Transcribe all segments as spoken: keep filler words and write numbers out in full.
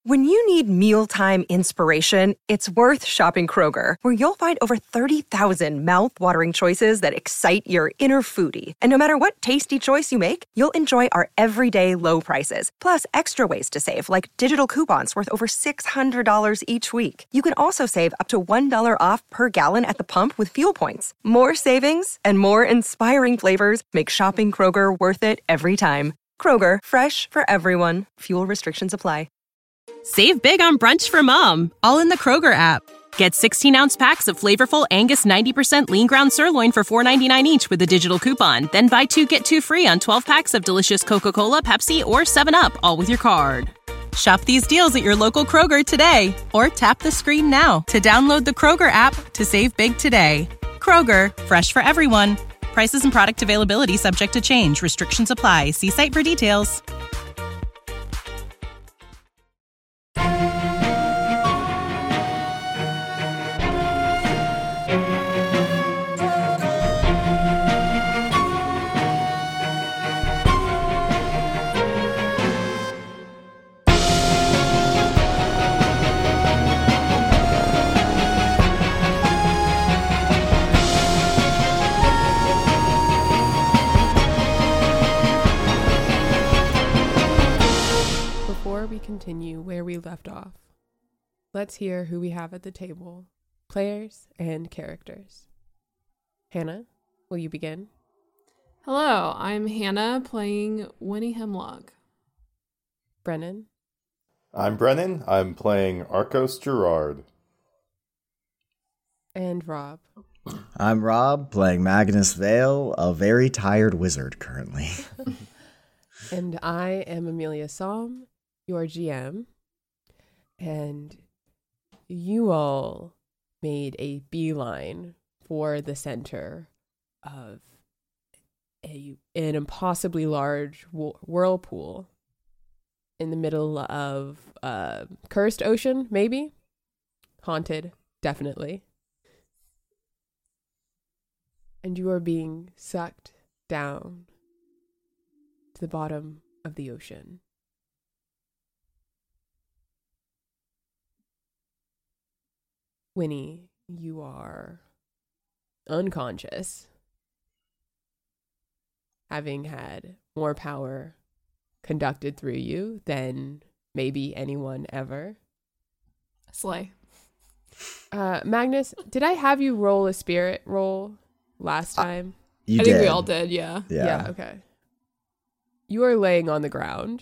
When you need mealtime inspiration, it's worth shopping Kroger, where you'll find over thirty thousand mouth-watering choices that excite your inner foodie. And no matter what tasty choice you make, you'll enjoy our everyday low prices, plus extra ways to save, like digital coupons worth over six hundred dollars each week. You can also save up to one dollar off per gallon at the pump with fuel points. More savings and more inspiring flavors make shopping Kroger worth it every time. Kroger, fresh for everyone. Fuel restrictions apply. Save big on brunch for mom, all in the Kroger app. Get sixteen-ounce packs of flavorful Angus ninety percent lean ground sirloin for four ninety-nine each with a digital coupon. Then buy two, get two free on twelve packs of delicious Coca-Cola, Pepsi, or seven up, all with your card. Shop these deals at your local Kroger today, or tap the screen now to download the Kroger app to save big today. Kroger, fresh for everyone. Prices and product availability subject to change. Restrictions apply. See site for details. Continue where we left off. Let's hear who we have at the table, players and characters. Hannah, will you begin? Hello, I'm Hannah playing Winnie Hemlock. Brennan. I'm Brennan. I'm playing Arcos Gerard. And Rob. I'm Rob playing Magnus Vale, a very tired wizard currently. And I am Amelia Somm, your G M, and you all made a beeline for the center of a an impossibly large wh- whirlpool in the middle of uh, cursed ocean, maybe? Haunted, definitely. And you are being sucked down to the bottom of the ocean. Winnie, you are unconscious, having had more power conducted through you than maybe anyone ever. Slay. Uh, Magnus, did I have you roll a spirit roll last time? Uh, you I did. think we all did, yeah. Yeah. Yeah, okay. You are laying on the ground.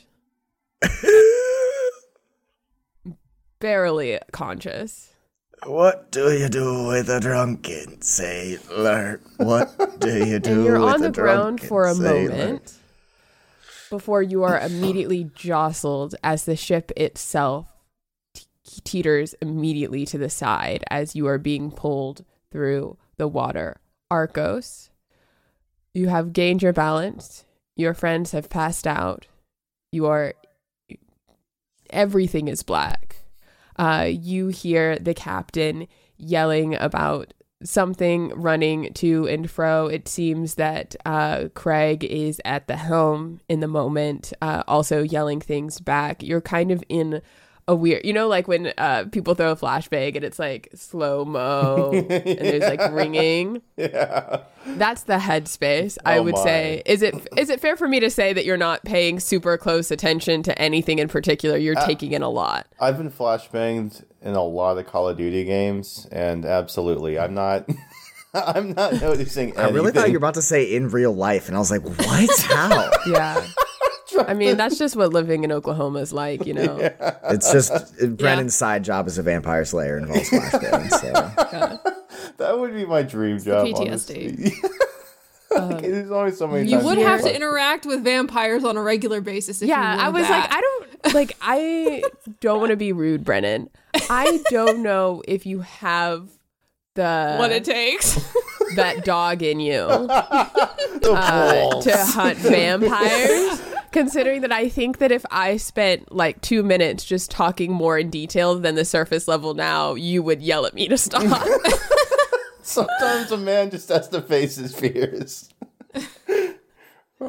Barely conscious. What do you do with a drunken sailor? What do you do And you're with on the a ground drunken for a sailor? moment before you are immediately jostled as the ship itself te- teeters immediately to the side as you are being pulled through the water. Arcos, you have gained your balance. Your friends have passed out. You are... Everything is black. Uh, you hear the captain yelling about something running to and fro. It seems that uh, Craig is at the helm in the moment, uh, also yelling things back. You're kind of in a weird, you know, like when uh, people throw a flashbang and it's like slow-mo and there's like ringing. Yeah. That's the headspace, I Oh would my. say. Is it is it fair for me to say that you're not paying super close attention to anything in particular? You're Uh, taking in a lot. I've been flashbanged in a lot of Call of Duty games, and absolutely, I'm not. I'm not noticing anything. I really thought you were about to say in real life, and I was like, what? How? Yeah. I mean, that's just what living in Oklahoma is like, you know. Yeah. It's just Brennan's side job as a vampire slayer involves flashbangs. So. That would be my dream job. P T S D. Honestly. Like, there's always so many You times would you have to flash- interact with vampires on a regular basis if Yeah, you I wanted was that. like, I don't like I don't want to be rude, Brennan. I don't know if you have the what it takes. that dog in you The uh, balls. to hunt vampires. Considering that I think that if I spent like two minutes just talking more in detail than the surface level now, you would yell at me to stop. Sometimes a man just has to face his fears. Oh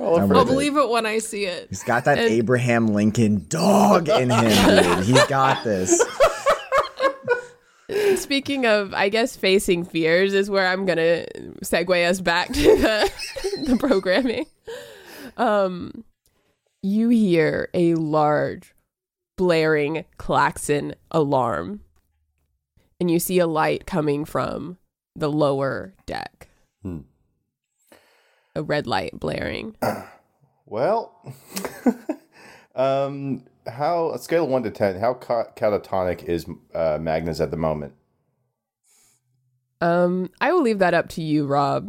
Roll a I'm for I'll with it. believe it when I see it. He's got that And- Abraham Lincoln dog in him, dude. He's got this. Speaking of, I guess, facing fears is where I'm going to segue us back to the, the programming. Um, you hear a large, blaring klaxon alarm, and you see a light coming from the lower deck. Hmm. A red light blaring. Well, um, how a scale of one to ten, how ca- catatonic is uh, Magnus at the moment? Um, I will leave that up to you, Rob.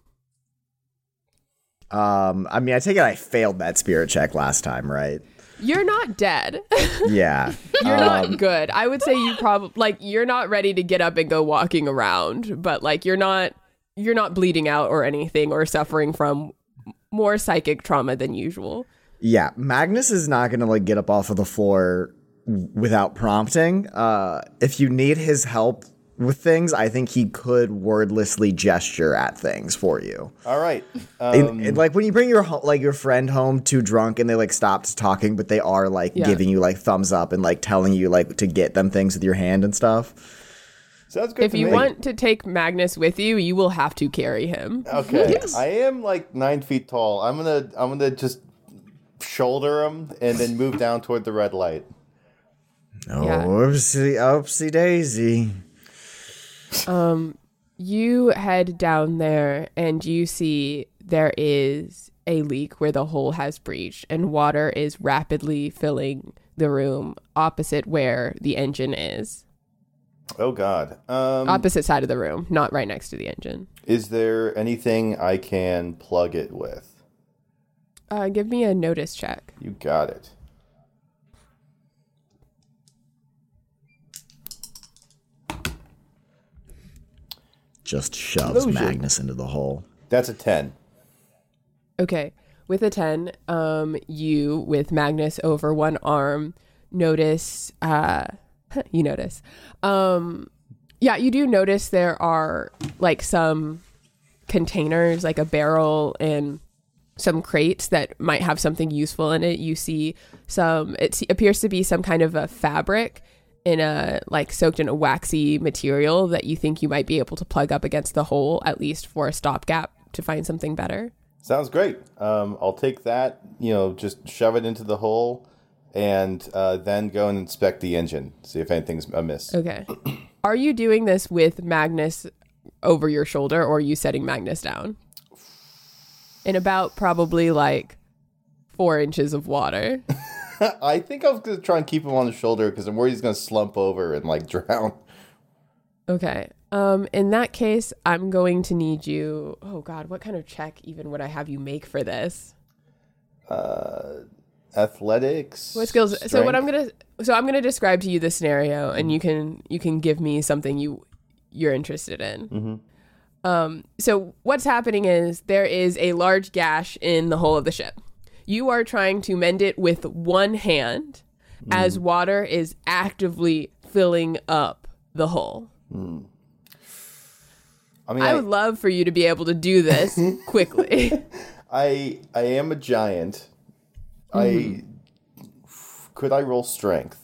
Um, I mean, I take it I failed that spirit check last time, right? You're not dead. Yeah. You're Um, not good. I would say you probably like you're not ready to get up and go walking around, but like you're not you're not bleeding out or anything or suffering from more psychic trauma than usual. Yeah, Magnus is not going to like get up off of the floor w- without prompting. Uh, if you need his help with things, I think he could wordlessly gesture at things for you. All right. And- Um, and, like when you bring your ho- like your friend home too drunk and they like stopped talking, but they are like Yeah. giving you like thumbs up and like telling you like to get them things with your hand and stuff. sounds good If to you me. want to take Magnus with you, you will have to carry him. Okay. Yes. I am like nine feet tall. I'm gonna I'm gonna just shoulder him and then move down toward the red light. Oh, Yeah. oopsie, oopsie daisy. Um, you head down there and you see there is a leak where the hole has breached and water is rapidly filling the room opposite where the engine is. Oh God. Um, Opposite side of the room, not right next to the engine. is there anything I can plug it with? Uh, give me a notice check. You got it. Just shoves Closure. Magnus into the hole. That's a ten. Okay. With a ten, um, you, with Magnus over one arm, notice, uh, you notice, um, yeah, you do notice there are like some containers, like a barrel and some crates that might have something useful in it. You see some, it se- appears to be some kind of a fabric in a, like soaked in a waxy material that you think you might be able to plug up against the hole, at least for a stopgap to find something better. Sounds great. Um, I'll take that, you know, just shove it into the hole and uh, then go and inspect the engine, see if anything's amiss. Okay. Are you doing this with Magnus over your shoulder or are you setting Magnus down? In about probably like four inches of water. I think I was going to try and keep him on the shoulder because I'm worried he's going to slump over and like drown. Okay. Um, in that case, I'm going to need you. Oh God, what kind of check even would I have you make for this? Uh, athletics. What skills? So what strength? I'm gonna so I'm gonna describe to you the scenario, and you can you can give me something you you're interested in. Mm-hmm. Um, so what's happening is there is a large gash in the hull of the ship. You are trying to mend it with one hand Mm. as water is actively filling up the hull. Mm. I mean, I I, would love for you to be able to do this quickly. I I am a giant. Mm-hmm. I could I roll strength?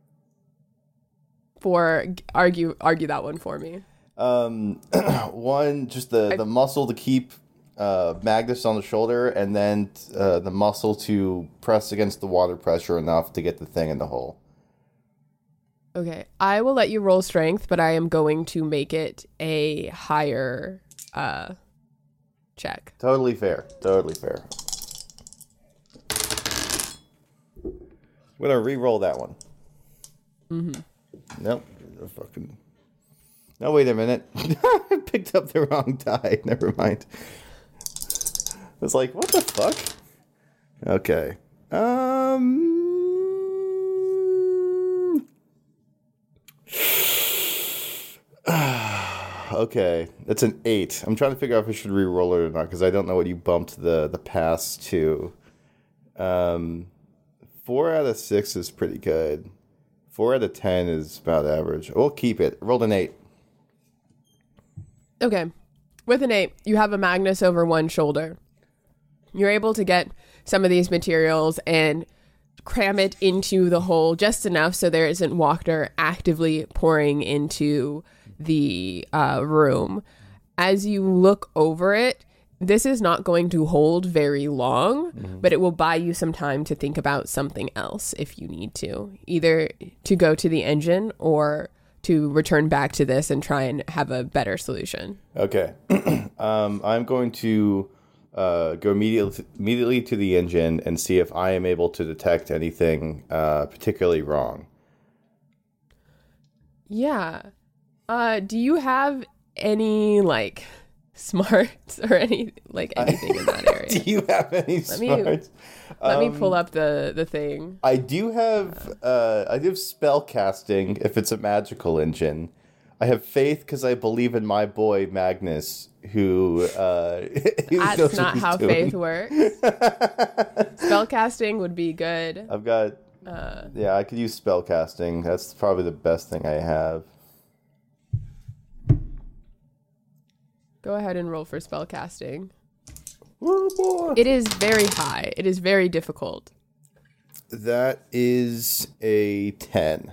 For argue argue that one for me. Um, one just the the muscle to keep uh, Magnus on the shoulder, and then uh, the muscle to press against the water pressure enough to get the thing in the hole. Okay, I will let you roll strength, but I am going to make it a higher uh, check. Totally fair. Totally fair. I'm gonna re-roll that one. Mm-hmm. Nope. Fucking. No, wait a minute. I picked up the wrong die. Never mind. I was like, what the fuck? Okay. Um. Okay, that's an eight. I'm trying to figure out if I should re-roll it or not because I don't know what you bumped the the pass to. Um, four out of six is pretty good. Four out of ten is about average. We'll keep it. Rolled an eight. Okay, with an eight, you have a Magnus over one shoulder. You're able to get some of these materials and cram it into the hole just enough so there isn't water actively pouring into the uh, room. As you look over it, this is not going to hold very long, mm-hmm. but it will buy you some time to think about something else if you need to, either to go to the engine or to return back to this and try and have a better solution. Okay. um, I'm going to uh, go immediately, immediately to the engine and see if I am able to detect anything uh, particularly wrong. Yeah. Uh, do you have any, like, smarts or any, like, anything in that area? Do you have any let smarts? Me, let um, me pull up the, the thing. I do have, uh, I do have spell casting if it's a magical engine. I have faith because I believe in my boy Magnus, who uh, who That's not how doing. Faith works. Spellcasting would be good. I've got, uh, yeah, I could use spellcasting. That's probably the best thing I have. Go ahead and roll for spellcasting. Oh boy. It is very high. It is very difficult. That is a ten.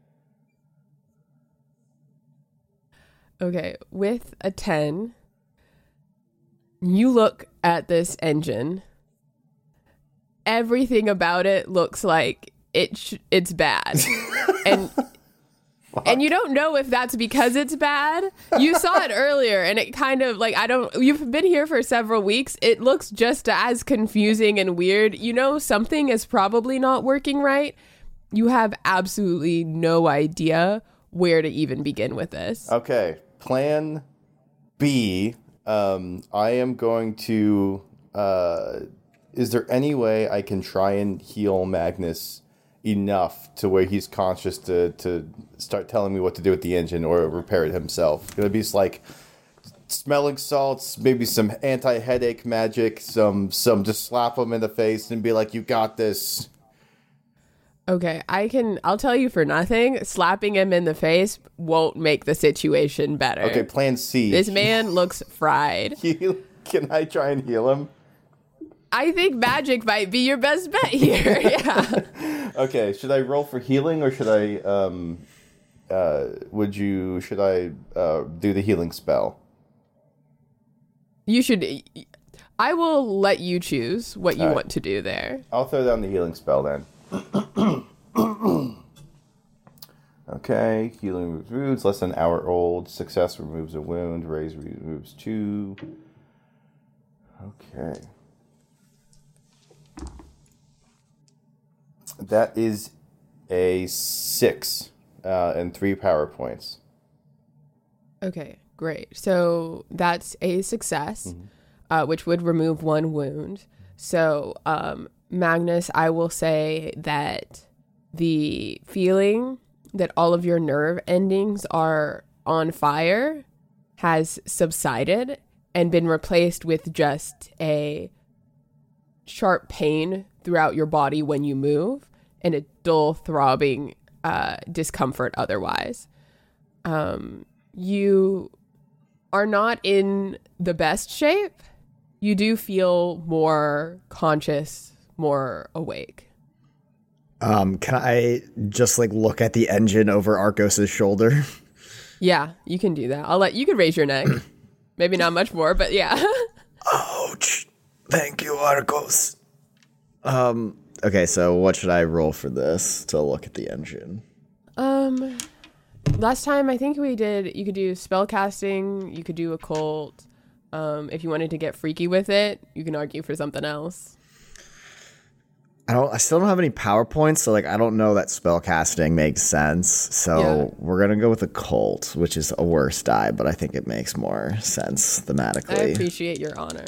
Okay, with a ten, you look at this engine. Everything about it looks like it sh- it's bad. and and you don't know if that's because it's bad. You saw it earlier and it kind of like, I don't, you've been here for several weeks. It looks just as confusing and weird. You know, something is probably not working right. You have absolutely no idea where to even begin with this. Okay. Plan B, um, I am going to, uh, is there any way I can try and heal Magnus enough to where he's conscious to, to start telling me what to do with the engine or repair it himself? Gonna be like smelling salts, maybe some anti-headache magic, some, some just slap him in the face and be like, you got this. Okay, I can, I'll tell you for nothing, slapping him in the face won't make the situation better. Okay, plan C. This man looks fried. Heal, can I try and heal him? I think magic might be your best bet here, yeah. Okay, should I roll for healing or should I, um, uh, would you, should I uh, do the healing spell? You should, I will let you choose what you All right. want to do there. I'll throw down the healing spell then. Okay, healing removes wounds, less than an hour old. Success removes a wound, raise removes two. Okay. That is a six uh, and three power points. Okay, great. So that's a success, mm-hmm. uh, which would remove one wound. So, um, Magnus, I will say that the feeling that all of your nerve endings are on fire has subsided and been replaced with just a sharp pain throughout your body when you move and a dull throbbing uh, discomfort otherwise. Um, you are not in the best shape. You do feel more conscious, more awake. Um, can I just like look at the engine over Arcos's shoulder? Yeah, you can do that. I'll let you can raise your neck. Maybe not much more, but yeah. Ouch. Thank you, Arcos. Um, okay, so what should I roll for this to look at the engine? Um, last time I think we did, you could do spellcasting, you could do occult. Um, if you wanted to get freaky with it, you can argue for something else. I don't. I still don't have any PowerPoints, so like I don't know that spellcasting makes sense. So Yeah. we're gonna go with occult, which is a worse die, but I think it makes more sense I thematically. appreciate your honor.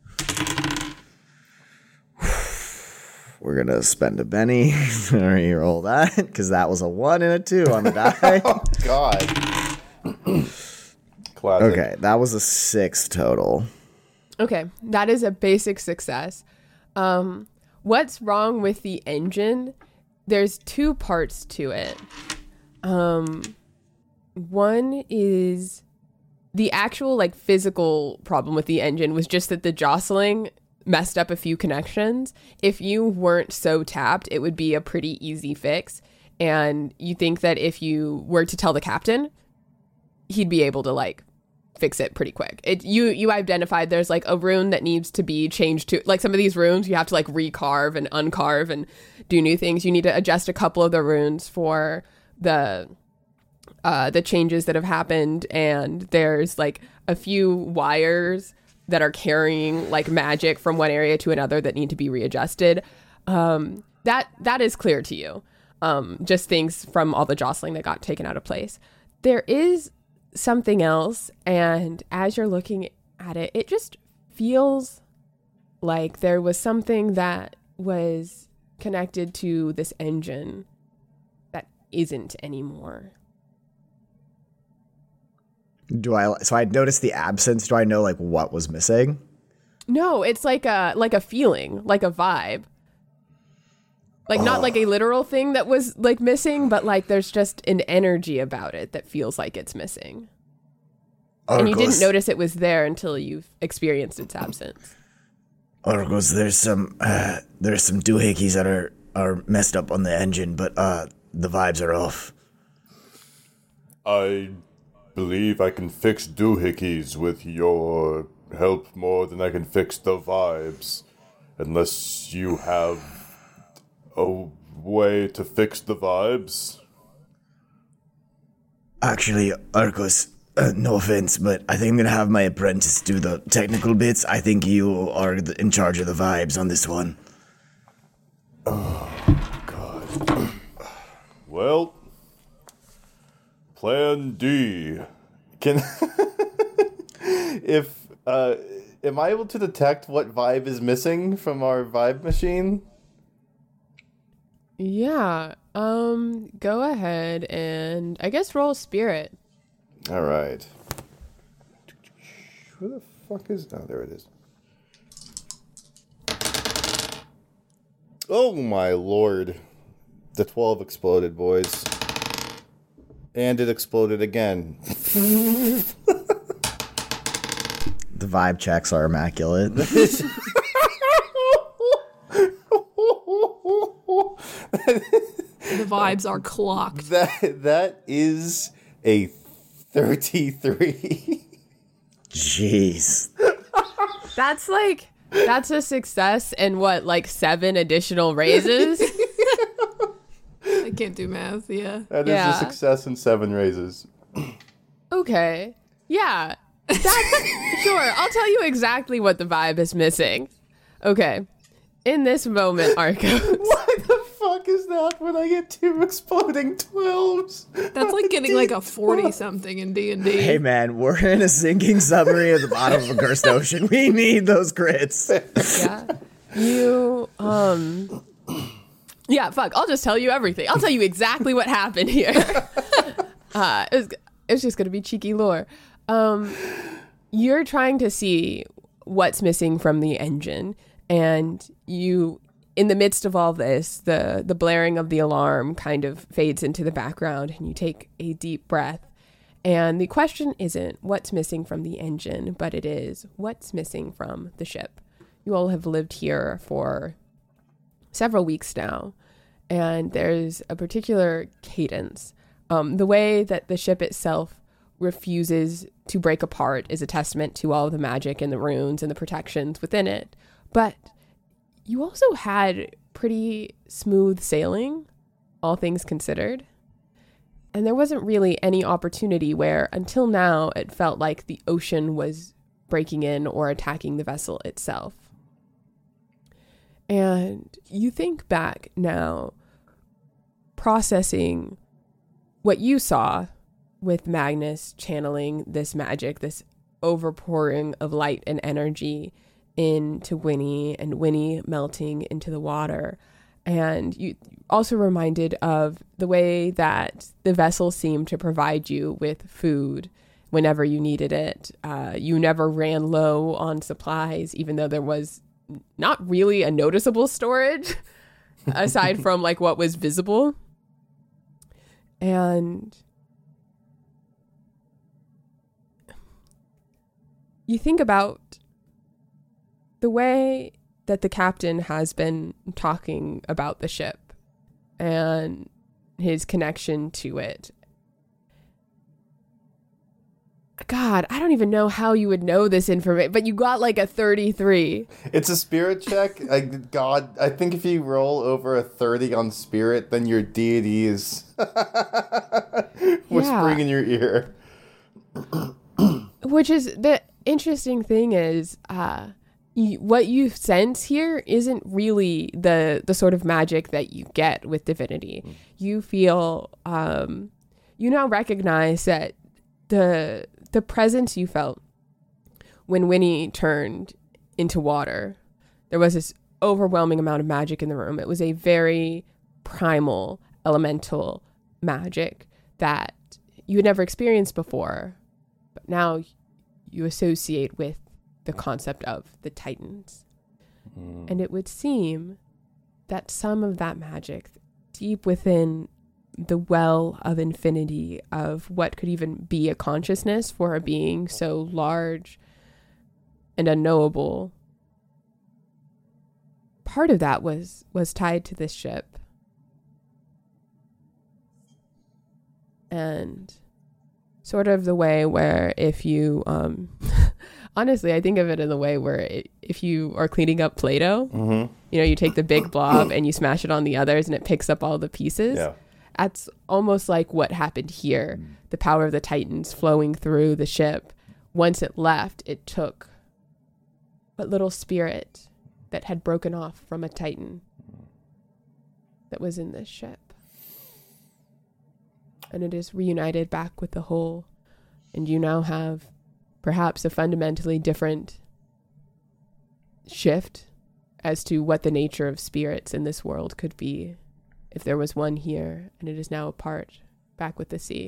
We're gonna spend a Benny to re-roll that because that was a one and a two on the die. Oh, God. Classic. Okay, that was a six total. Okay, that is a basic success. Um, what's wrong with the engine? There's two parts to it. Um, one is the actual like physical problem with the engine was just that the jostling messed up a few connections. If you weren't so tapped, it would be a pretty easy fix. And you think that if you were to tell the captain, he'd be able to like fix it pretty quick. It you you identified there's like a rune that needs to be changed to, like some of these runes you have to like recarve and uncarve and do new things. You need to adjust a couple of the runes for the uh the changes that have happened, and there's like a few wires that are carrying like magic from one area to another that need to be readjusted. Um that that is clear to you. Um, just things from all the jostling that got taken out of place. There is something else, and as you're looking at it, it just feels like there was something that was connected to this engine that isn't anymore. Do I? So I noticed the absence. Do I know like what was missing? No, it's like a like a feeling, like a vibe. Like, not like a literal thing that was, like, missing, but, like, there's just an energy about it that feels like it's missing. Argos. And you didn't notice it was there until you've experienced its absence. Argos, there's some, uh, there's some doohickeys that are, are messed up on the engine, but, uh, the vibes are off. I believe I can fix doohickeys with your help more than I can fix the vibes. Unless you have a way to fix the vibes? Actually, Arcos, uh, no offense, but I think I'm going to have my apprentice do the technical bits. I think you are the, in charge of the vibes on this one. Oh, God. Well, plan D. Can if uh, am I able to detect what vibe is missing from our vibe machine? Yeah. Um. Go ahead and I guess roll spirit. All right. Where the fuck is? Oh, there it is. Oh my lord! The twelve exploded, boys, and it exploded again. The vibe checks are immaculate. The vibes are clocked. That that is a thirty-three. Jeez. That's like that's a success and what, like seven additional raises? I can't do math. Yeah. That is Yeah. a success and seven raises. Okay. Yeah. That's sure. I'll tell you exactly what the vibe is missing. Okay. In this moment, Arcos. Why the fuck is that when I get two exploding twelves? That's like getting like a forty something in D and D. Hey man, we're in a sinking submarine at the bottom of a cursed ocean. We need those crits. Yeah. You, um, yeah, fuck. I'll just tell you everything. I'll tell you exactly what happened here. uh, it was, it was just going to be cheeky lore. Um, you're trying to see what's missing from the engine, and you, in the midst of all this, the, the blaring of the alarm kind of fades into the background, and you take a deep breath. And the question isn't what's missing from the engine, but it is what's missing from the ship. You all have lived here for several weeks now, and there's a particular cadence. Um, the way that the ship itself refuses to break apart is a testament to all of the magic and the runes and the protections within it. But you also had pretty smooth sailing, all things considered. And there wasn't really any opportunity where, until now, it felt like the ocean was breaking in or attacking the vessel itself. And you think back now, processing what you saw with Magnus channeling this magic, this overpouring of light and energy into Winnie, and Winnie melting into the water. And you also reminded of the way that the vessel seemed to provide you with food whenever you needed it. Uh, you never ran low on supplies, even though there was not really a noticeable storage aside from like what was visible. And you think about the way that the captain has been talking about the ship and his connection to it. God, I don't even know how you would know this information, but you got like a thirty-three. It's a spirit check. I, God, I think if you roll over a thirty on spirit, then your deity is whispering in your ear. Which is, the interesting thing is, uh, you, what you sense here isn't really the the sort of magic that you get with divinity. Mm. You feel, um, you now recognize that the the presence you felt when Winnie turned into water, there was this overwhelming amount of magic in the room. It was a very primal, elemental magic that you had never experienced before, but now you associate with the concept of the Titans. Mm. And it would seem that some of that magic deep within the well of infinity of what could even be a consciousness for a being so large and unknowable, part of that was was tied to this ship. And sort of the way where if you um honestly, I think of it in the way where it, if you are cleaning up Play-Doh, mm-hmm. you know, you take the big blob and you smash it on the others and it picks up all the pieces. Yeah. That's almost like what happened here. Mm. The power of the Titans flowing through the ship. Once it left, it took what little spirit that had broken off from a Titan that was in this ship. And it is reunited back with the whole. And you now have perhaps a fundamentally different shift as to what the nature of spirits in this world could be. If there was one here, and it is now apart, back with the sea.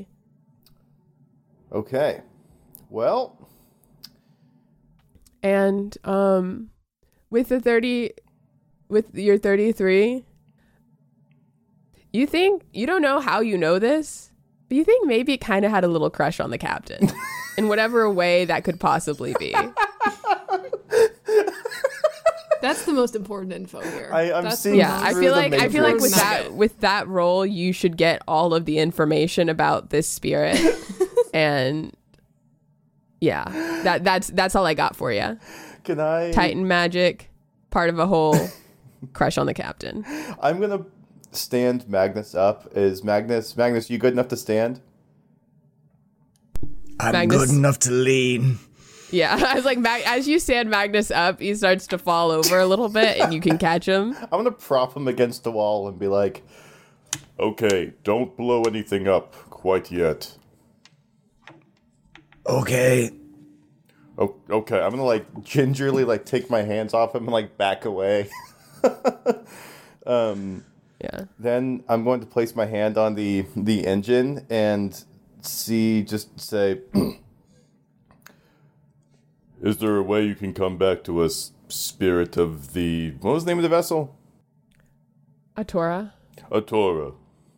Okay. Well. And um, with the thirty, with your thirty-three, you think, you don't know how you know this, but you think maybe it kind of had a little crush on the captain. In whatever way that could possibly be. That's the most important info here. I, I'm That's seeing yeah, I feel like I feel like with Nugget. that with that role, you should get all of the information about this spirit, and yeah, that that's that's all I got for you. Can I Titan magic, part of a whole, crush on the captain. I'm gonna stand Magnus up. Is Magnus Magnus? You good enough to stand? I'm Magnus- good enough to lean. Yeah, I was like, Mag- as you stand Magnus up, he starts to fall over a little bit, and you can catch him. I'm gonna prop him against the wall and be like, Okay, don't blow anything up quite yet. Okay. oh, okay. I'm gonna like gingerly like take my hands off him and like back away. um, Yeah. Then I'm going to place my hand on the the engine and see, just say. Is there a way you can come back to us, spirit of the... What was the name of the vessel? Atora. Atora.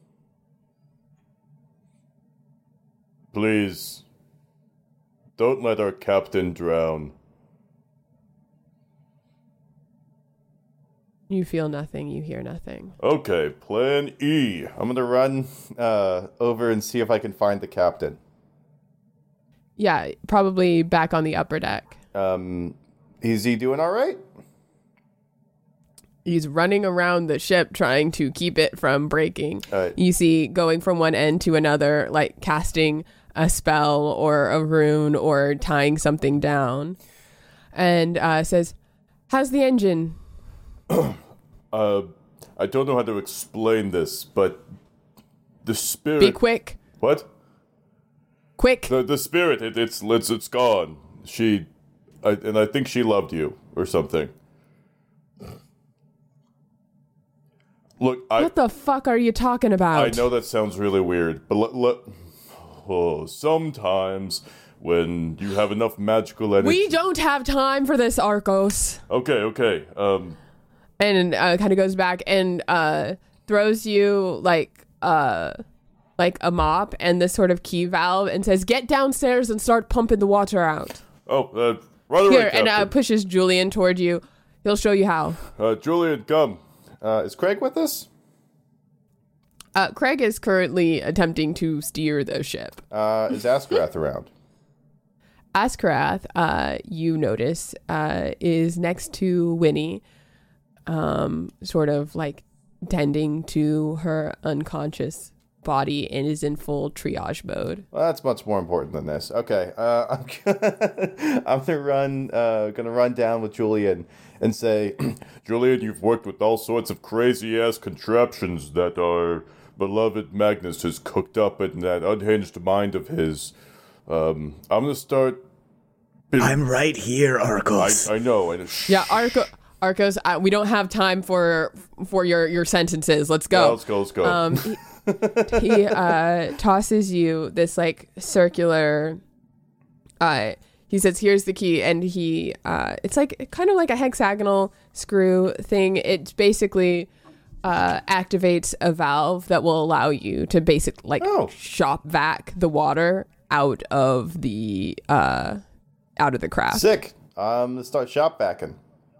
Please, don't let our captain drown. You feel nothing. You hear nothing. Okay, plan E. I'm gonna run uh, over and see if I can find the captain. Yeah, probably back on the upper deck. Um, is he doing all right? He's running around the ship trying to keep it from breaking. Right. You see going from one end to another, like casting a spell or a rune or tying something down. And uh, says, how's the engine? uh, I don't know how to explain this, but the spirit... Be quick. What? Quick. The the spirit, it, it's it's it's gone. She, I, and I think she loved you or something. Look, I What the fuck are you talking about? I know that sounds really weird, but let, let oh, sometimes when you have enough magical energy. We don't have time for this, Arcos. Okay, okay. Um, and uh, kind of goes back and uh, throws you like uh, like a mop and this sort of key valve and says, "Get downstairs and start pumping the water out." oh, uh, Right away, Here, Captain. and uh, pushes Julian toward you. He'll show you how. Uh, Julian, come. Uh, is Craig with us? Uh, Craig is currently attempting to steer the ship. Uh, is Askarath around? Askarath, uh, you notice, uh, is next to Winnie, um, sort of like tending to her unconscious body and is in full triage mode. Well, that's much more important than this. Okay, uh, I'm gonna, I'm gonna run, uh, gonna run down with Julian and say, Julian, you've worked with all sorts of crazy-ass contraptions that our beloved Magnus has cooked up in that unhinged mind of his. Um, I'm gonna start... I'm right here, Arcos. I, I know. I, shh. Yeah, Arco, Arcos, uh, we don't have time for for your, your sentences. Let's go. Yeah, let's go, let's go. Um, he he uh, tosses you this like circular. Uh, he says, "Here's the key," and he uh, it's like kind of like a hexagonal screw thing. It basically uh, activates a valve that will allow you to basically like Oh. shop vac the water out of the uh, out of the craft. sick. I'm gonna start shop backing.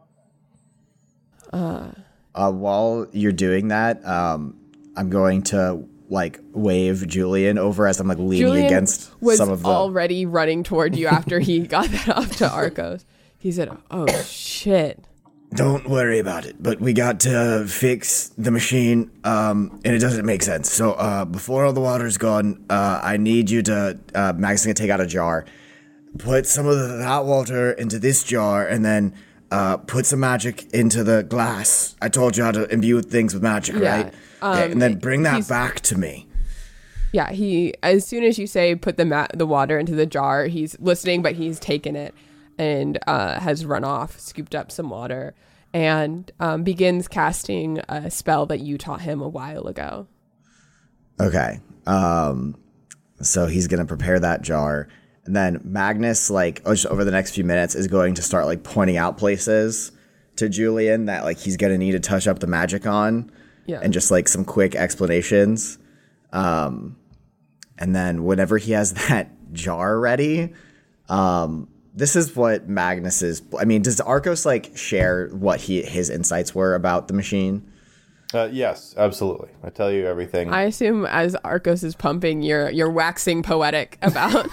Uh, while you're doing that, um, I'm going to like wave Julian over as I'm like leaning Julian against was some of the. already running toward you after he got that off to Arcos. He said, "Oh shit." Don't worry about it, but we got to fix the machine, um, and it doesn't make sense. So, uh, before all the water's gone, uh, I need you to, uh, Max is gonna take out a jar, put some of the hot water into this jar, and then, uh, put some magic into the glass. I told you how to imbue things with magic, Yeah, right? um, okay, and then bring that he's- back to me. Yeah, he as soon as you say put the ma- the water into the jar, he's listening, but he's taken it and uh, has run off, scooped up some water, and um, begins casting a spell that you taught him a while ago. Okay. Um, so he's gonna prepare that jar, and then Magnus, like oh, just over the next few minutes, is going to start like pointing out places to Julian that like he's gonna need to touch up the magic on, Yeah. and just like some quick explanations. Um, and then whenever he has that jar ready, um, this is what Magnus's. I mean, does Arcos like share what he his insights were about the machine? Uh, yes, absolutely. I tell you everything. I assume as Arcos is pumping, you're you're waxing poetic about.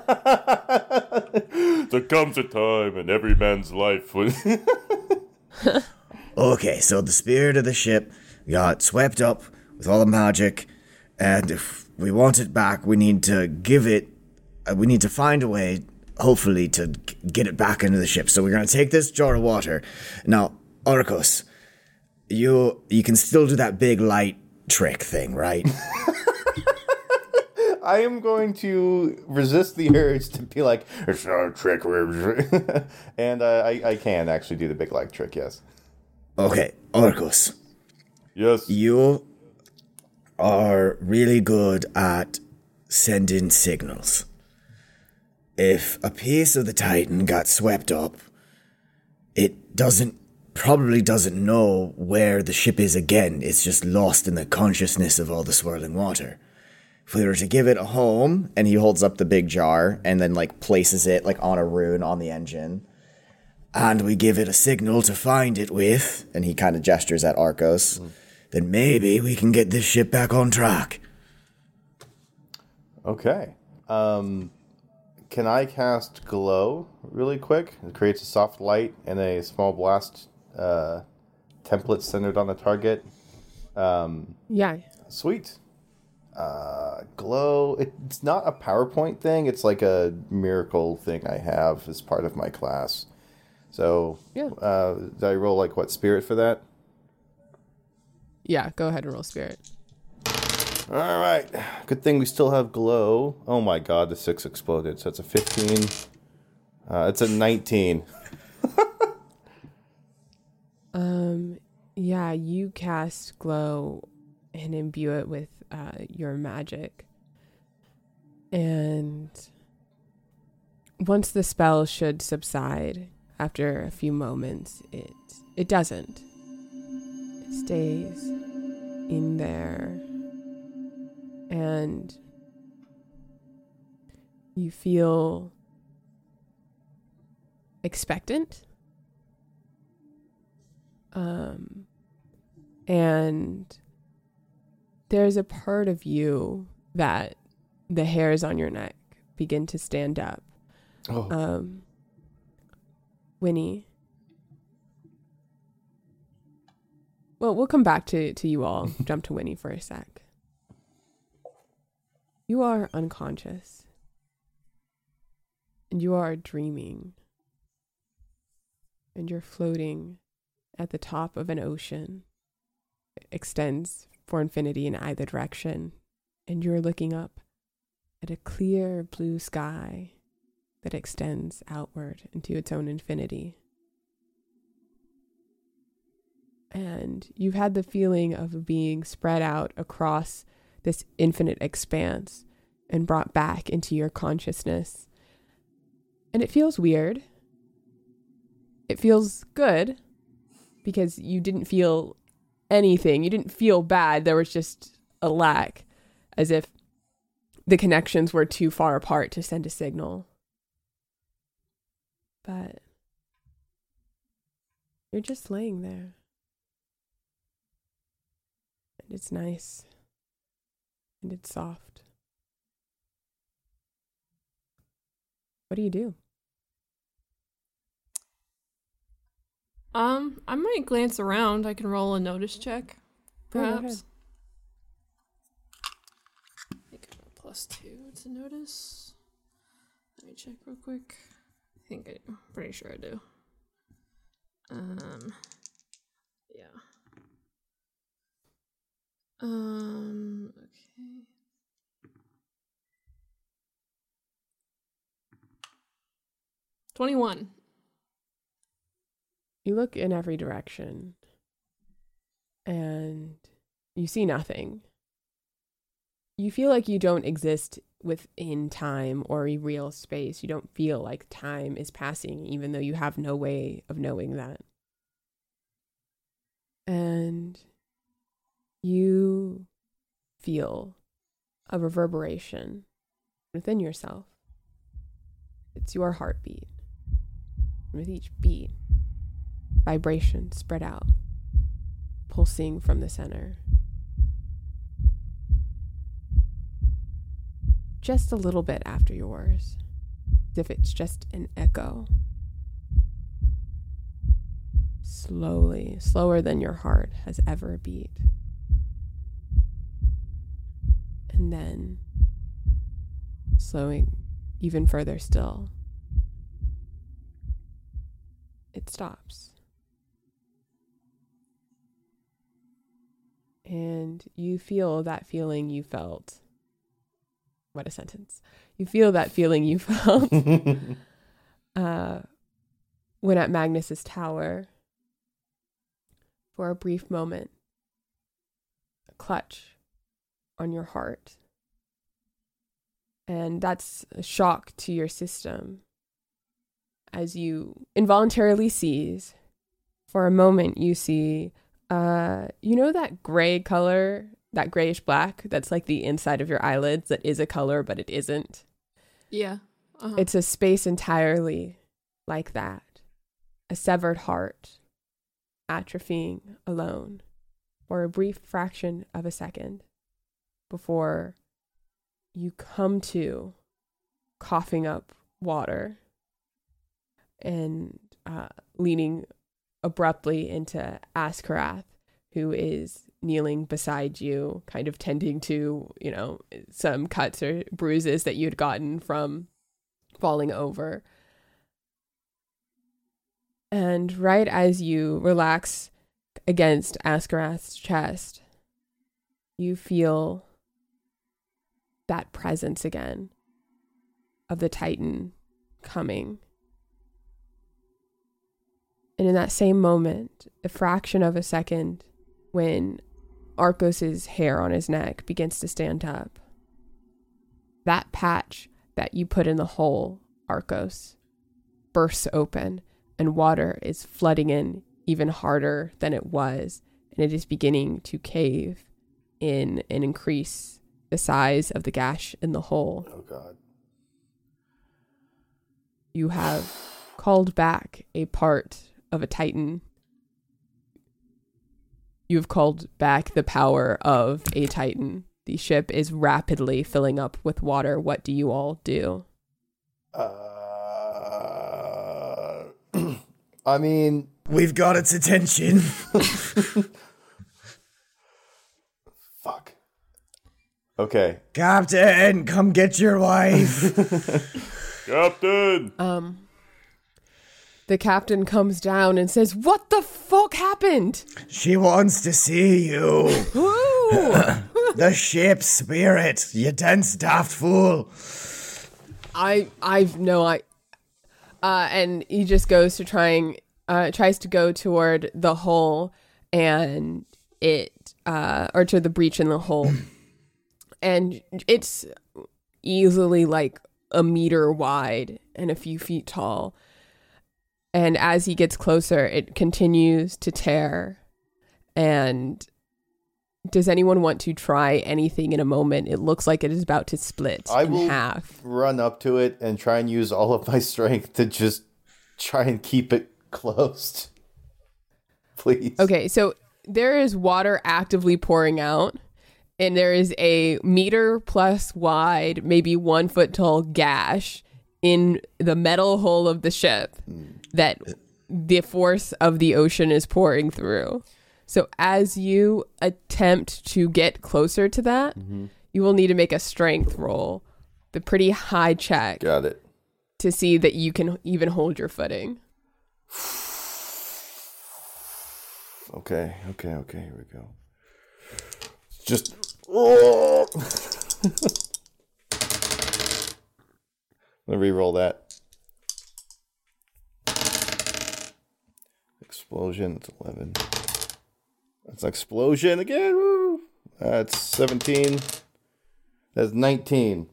There comes a time in every man's life when... Okay, so the spirit of the ship got swept up with all the magic, and if we want it back, we need to give it, uh, we need to find a way, hopefully, to g- get it back into the ship. So we're going to take this jar of water. Now, Arcos, you you can still do that big light trick thing, right? I am going to resist the urge to be like, it's not a trick. and uh, I, I can actually do the big leg trick, yes. Okay, Arcos, Yes. you are really good at sending signals. If a piece of the Titan got swept up, it doesn't, probably doesn't know where the ship is again. It's just lost in the consciousness of all the swirling water. If we were to give it a home, And he holds up the big jar and then like places it like on a rune on the engine. and we give it a signal to find it with, And he kind of gestures at Arcos. then maybe we can get this ship back on track. Okay. Um, can I cast Glow really quick? It creates a soft light and a small blast uh, template centered on the target. Um, Yeah. sweet. Uh, glow. It's not a PowerPoint thing. It's like a miracle thing I have as part of my class. So, Yeah. uh, did I roll like what spirit for that? Yeah, go ahead and roll spirit. All right. Good thing we still have glow. Oh my god, the six exploded. So it's a fifteen. Uh, it's a nineteen. Um, yeah, you cast glow and imbue it with uh, your magic. And once the spell should subside after a few moments, it it doesn't. It stays in there. And you feel expectant. Um, and there's a part of you that the hairs on your neck begin to stand up. Oh. Um, Winnie. Well, we'll come back to, to you all. Jump to Winnie for a sec. You are unconscious. And you are dreaming. And you're floating at the top of an ocean. It extends for infinity in either direction. And you're looking up at a clear blue sky that extends outward into its own infinity. And you've had the feeling of being spread out across this infinite expanse and brought back into your consciousness. And it feels weird. It feels good because you didn't feel anything. You didn't feel bad. There was just a lack, as if the connections were too far apart to send a signal. But you're just laying there. And it's nice. And it's soft. What do you do? Um, I might glance around. I can roll a notice check, perhaps. I think I got plus two to notice. Let me check real quick. I think I, I'm pretty sure I do. Um, yeah. Um, okay. twenty-one. You look in every direction and you see nothing. You feel like you don't exist within time or a real space. You don't feel like time is passing, even though you have no way of knowing that. And you feel a reverberation within yourself. It's your heartbeat. And with each beat, vibration spread out, pulsing from the center. Just a little bit after yours, as if it's just an echo. Slowly, slower than your heart has ever beat. And then, slowing even further still, it stops. And you feel that feeling you felt. What a sentence. You feel that feeling you felt uh, when at Magnus's tower. For a brief moment, a clutch on your heart. And that's a shock to your system as you involuntarily seize. For a moment, you see, uh, you know that gray color, that grayish black, that's like the inside of your eyelids that is a color, but it isn't. Yeah. Uh-huh. It's a space entirely like that. A severed heart, atrophying alone for a brief fraction of a second before you come to coughing up water and uh, leaning abruptly into Askarath, who is kneeling beside you, kind of tending to, you know, some cuts or bruises that you'd gotten from falling over. And right as you relax against Askarath's chest, you feel that presence again of the Titan coming. And in that same moment, a fraction of a second, when Arcos's hair on his neck begins to stand up, that patch that you put in the hole, Arcos, bursts open, and water is flooding in even harder than it was, and it is beginning to cave in and increase the size of the gash in the hole. Oh, God. You have called back a part of a Titan. You've called back the power of a Titan. The ship is rapidly filling up with water. What do you all do? Uh, I mean... We've got its attention. Fuck. Okay. Captain, come get your wife. Captain! Um, the captain comes down and says, "What the fuck happened?" She wants to see you. Ooh. The ship's spirit, you dense daft fool. I, I've no, I, uh, and he just goes to trying, uh, tries to go toward the hole and it, uh, or to the breach in the hole. And it's easily like a meter wide and a few feet tall. And as he gets closer, it continues to tear. And does anyone want to try anything in a moment? It looks like it is about to split I in will half. Run up to it and try and use all of my strength to just try and keep it closed. Please. Okay, so there is water actively pouring out. And there is a meter plus wide, maybe one foot tall gash in the metal hull of the ship that the force of the ocean is pouring through. So as you attempt to get closer to that, mm-hmm. you will need to make a strength roll, the pretty high check. Got it. To see that you can even hold your footing. Okay, okay, okay, here we go. Just... Oh. Let me re-roll that. Explosion, it's eleven. That's an explosion again. Woo. That's seventeen. That's nineteen.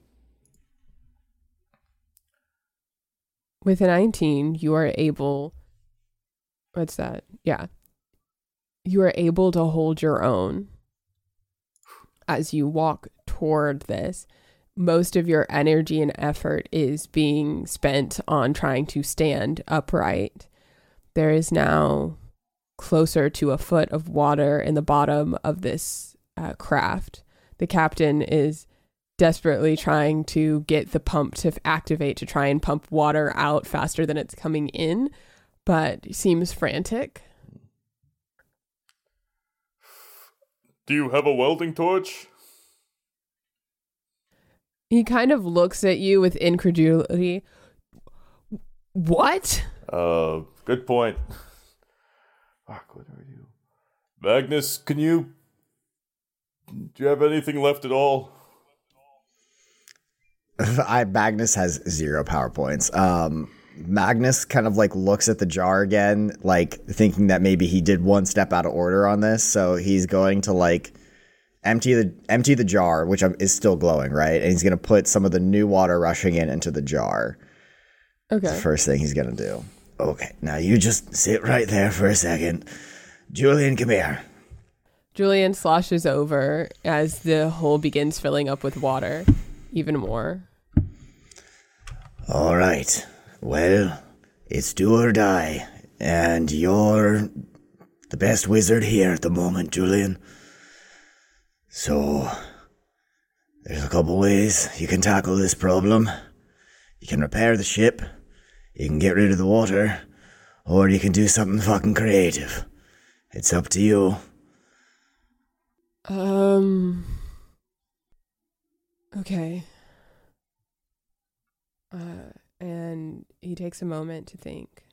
With a nineteen, you are able... What's that? Yeah. You are able to hold your own. As you walk toward this, most of your energy and effort is being spent on trying to stand upright. There is now closer to a foot of water in the bottom of this uh, craft. The captain is desperately trying to get the pump to activate to try and pump water out faster than it's coming in, but seems frantic. Do you have a welding torch? He kind of looks at you with incredulity. What? Uh, good point. Fuck, what are you? Magnus, can you... Do you have anything left at all? I Magnus has zero PowerPoints. Um, Magnus kind of like looks at the jar again, like thinking that maybe he did one step out of order on this. So he's going to like empty the empty the jar, which is still glowing, right? And he's going to put some of the new water rushing in into the jar. Okay. That's the first thing he's going to do. Okay, now you just sit right there for a second. Julian, come here. Julian sloshes over as the hole begins filling up with water even more. All right. Well, it's do or die, and you're the best wizard here at the moment, Julian. So, there's a couple ways you can tackle this problem. You can repair the ship, you can get rid of the water, or you can do something fucking creative. It's up to you. Um... Okay. Uh... And he takes a moment to think.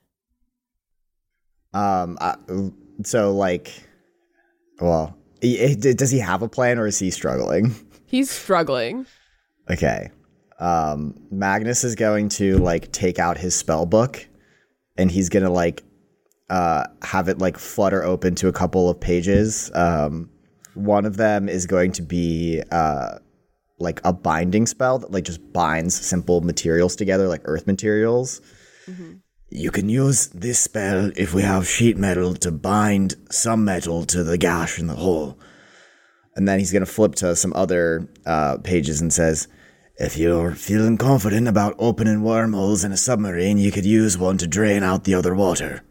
Um. Uh, so, like, well, he, does he have a plan, or is he struggling? He's struggling. Okay. Um. Magnus is going to like take out his spell book, and he's gonna like, uh, have it like flutter open to a couple of pages. Um. One of them is going to be uh. like a binding spell that like just binds simple materials together, like earth materials. Mm-hmm. You can use this spell if we have sheet metal to bind some metal to the gash in the hole. And then he's going to flip to some other uh, pages and says, If you're feeling confident about opening wormholes in a submarine, you could use one to drain out the other water.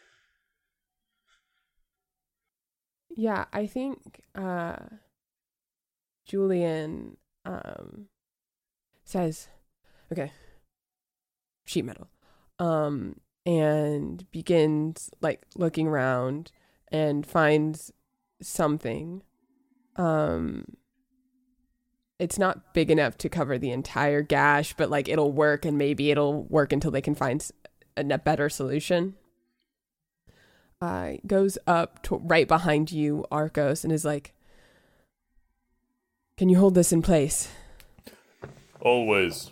Yeah, I think uh, Julian um, says, okay, sheet metal, um, and begins like looking around and finds something. Um, it's not big enough to cover the entire gash, but like it'll work, and maybe it'll work until they can find a, a better solution. Uh, goes up to right behind you, Arcos, and is like, can you hold this in place? Always.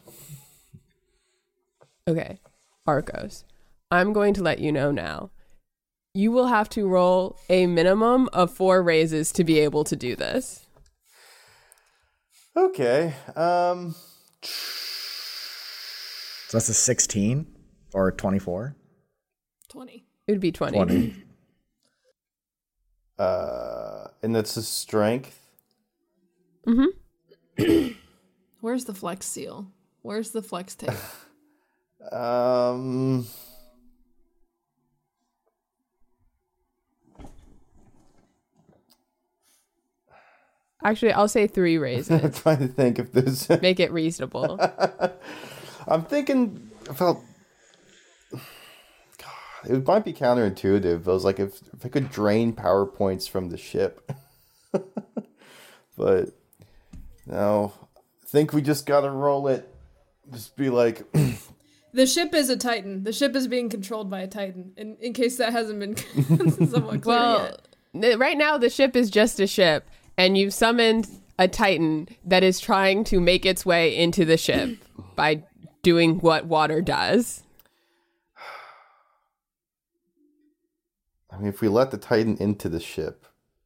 Okay, Arcos, I'm going to let you know now. You will have to roll a minimum of four raises to be able to do this. Okay. Um. So that's a sixteen or twenty-four? twenty. It would be twenty. twenty. Uh, and that's a strength. Mm-hmm. Where's the flex seal? Where's the flex tape? Um. Actually, I'll say three I'm raises. trying to think if there's. Make it reasonable. I'm thinking about. God, it might be counterintuitive. I was like, if, if I could drain power points from the ship. But no, I think we just gotta roll it. Just be like. The ship is a Titan. The ship is being controlled by a Titan. In in case that hasn't been somewhat clear Well, yet. th- right now the ship is just a ship, and you've summoned a Titan that is trying to make its way into the ship by doing what water does. I mean, if we let the Titan into the ship,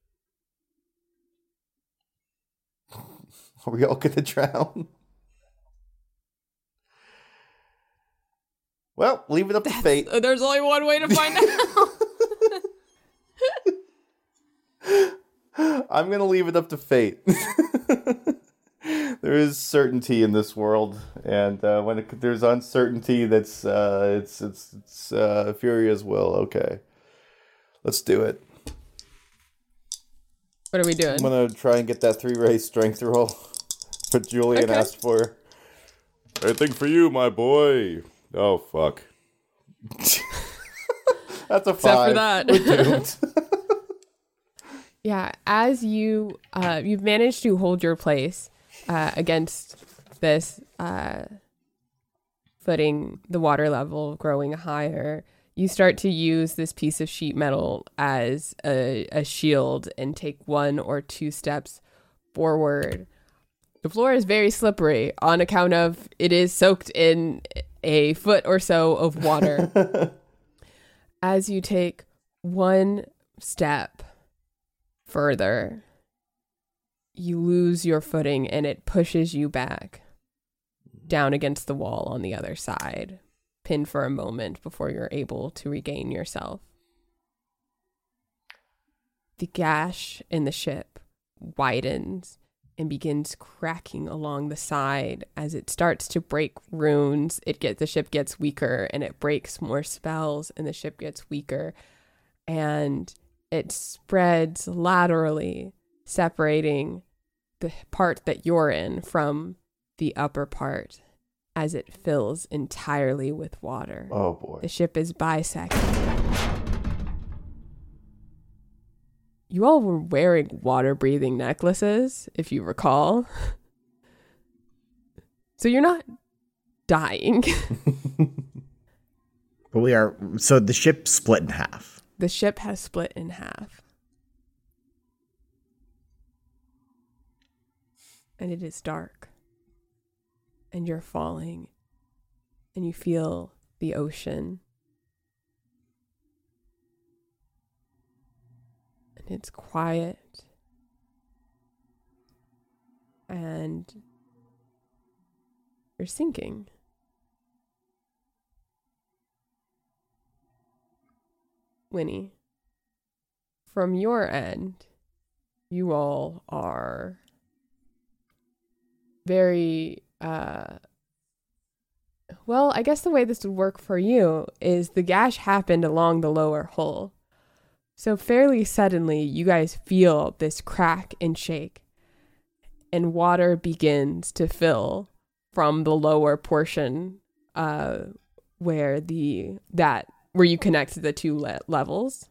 are we all gonna drown? Well, leave it up to fate. Uh, There's only one way to find out. I'm gonna leave it up to fate. There is certainty in this world, and uh, when it, there's uncertainty, that's uh, it's it's it's uh, Furia's will. Okay, let's do it. What are we doing? I'm gonna try and get that three raise strength roll that Julian Okay. asked for. Anything for you, my boy. Oh, fuck. That's a Except five. for that. We're doomed. Yeah, as you uh, you've managed to hold your place uh, against this uh, footing, the water level growing higher. You start to use this piece of sheet metal as a, a shield and take one or two steps forward. The floor is very slippery on account of it is soaked in a foot or so of water. As you take one step further, you lose your footing and it pushes you back down against the wall on the other side, pinned for a moment before you're able to regain yourself. The gash in the ship widens and begins cracking along the side as it starts to break runes. It get the ship gets weaker and it breaks more spells and the ship gets weaker, and it spreads laterally, separating the part that you're in from the upper part as it fills entirely with water. Oh boy. The ship is bisected. You all were wearing water-breathing necklaces, if you recall. So you're not dying. But we are. So the ship split in half. The ship has split in half. And it is dark. And you're falling. And you feel the ocean. And it's quiet. And you're sinking. Winnie, from your end, you all are very uh, well, I guess the way this would work for you is the gash happened along the lower hull. So fairly suddenly, you guys feel this crack and shake, and water begins to fill from the lower portion, uh, where the that where you connect the two le- levels.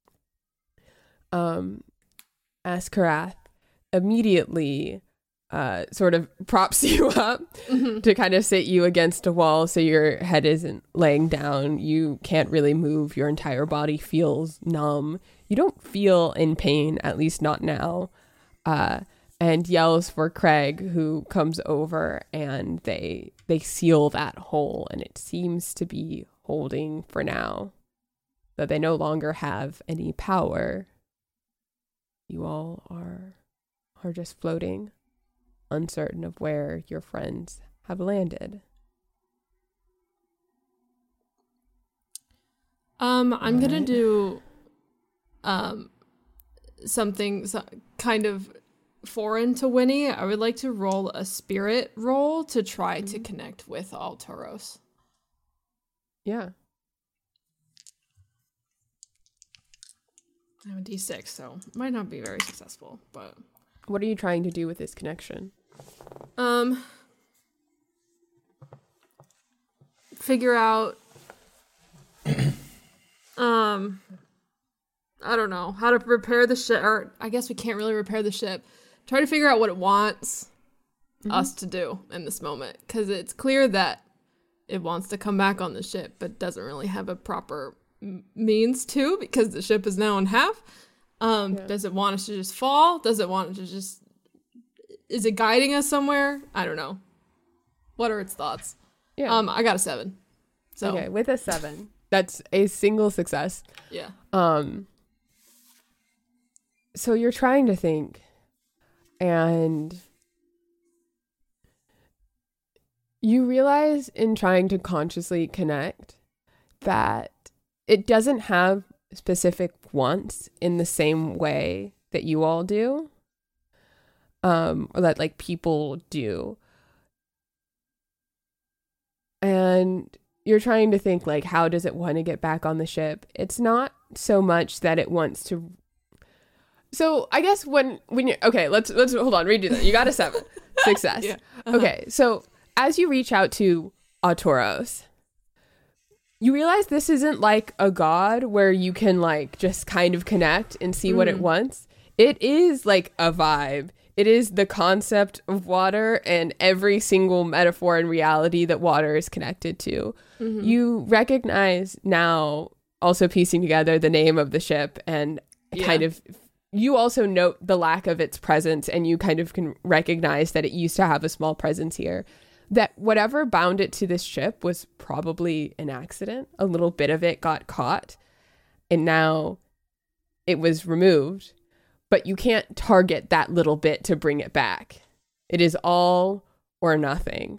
Um, Askarath immediately uh, sort of props you up mm-hmm. to kind of sit you against a wall so your head isn't laying down. You can't really move. Your entire body feels numb. You don't feel in pain, at least not now. Uh, and yells for Craig, who comes over, and they they seal that hole, and it seems to be holding for now. That they no longer have any power. You all are are just floating, uncertain of where your friends have landed. Um, I'm right. gonna do um something so, kind of foreign to Winnie. I would like to roll a spirit roll to try mm-hmm. to connect with Altoros. Yeah. I have a D six, so might not be very successful, but... What are you trying to do with this connection? Um, figure out, um, I don't know, how to repair the ship, or I guess we can't really repair the ship. Try to figure out what it wants mm-hmm. us to do in this moment, because it's clear that it wants to come back on the ship, but doesn't really have a proper means to, because the ship is now in half. Um, yeah. Does it want us to just fall? Does it want to just... Is it guiding us somewhere? I don't know. What are its thoughts? Yeah. Um, I got a seven. So. Okay, with a seven. That's a single success. Yeah. Um. So you're trying to think, and you realize in trying to consciously connect that it doesn't have specific wants in the same way that you all do, um, or that like people do. And you're trying to think like, how does it want to get back on the ship? It's not so much that it wants to. So I guess when when you okay, let's let's hold on, redo that. You got a seven success. Yeah. Uh-huh. Okay, so as you reach out to Altoros, you realize this isn't like a god where you can like just kind of connect and see mm. what it wants. It is like a vibe. It is the concept of water and every single metaphor and reality that water is connected to. Mm-hmm. You recognize now, also piecing together the name of the ship, and yeah. kind of, you also note the lack of its presence, and you kind of can recognize that it used to have a small presence here. That whatever bound it to this ship was probably an accident. A little bit of it got caught, and now it was removed. But you can't target that little bit to bring it back. It is all or nothing.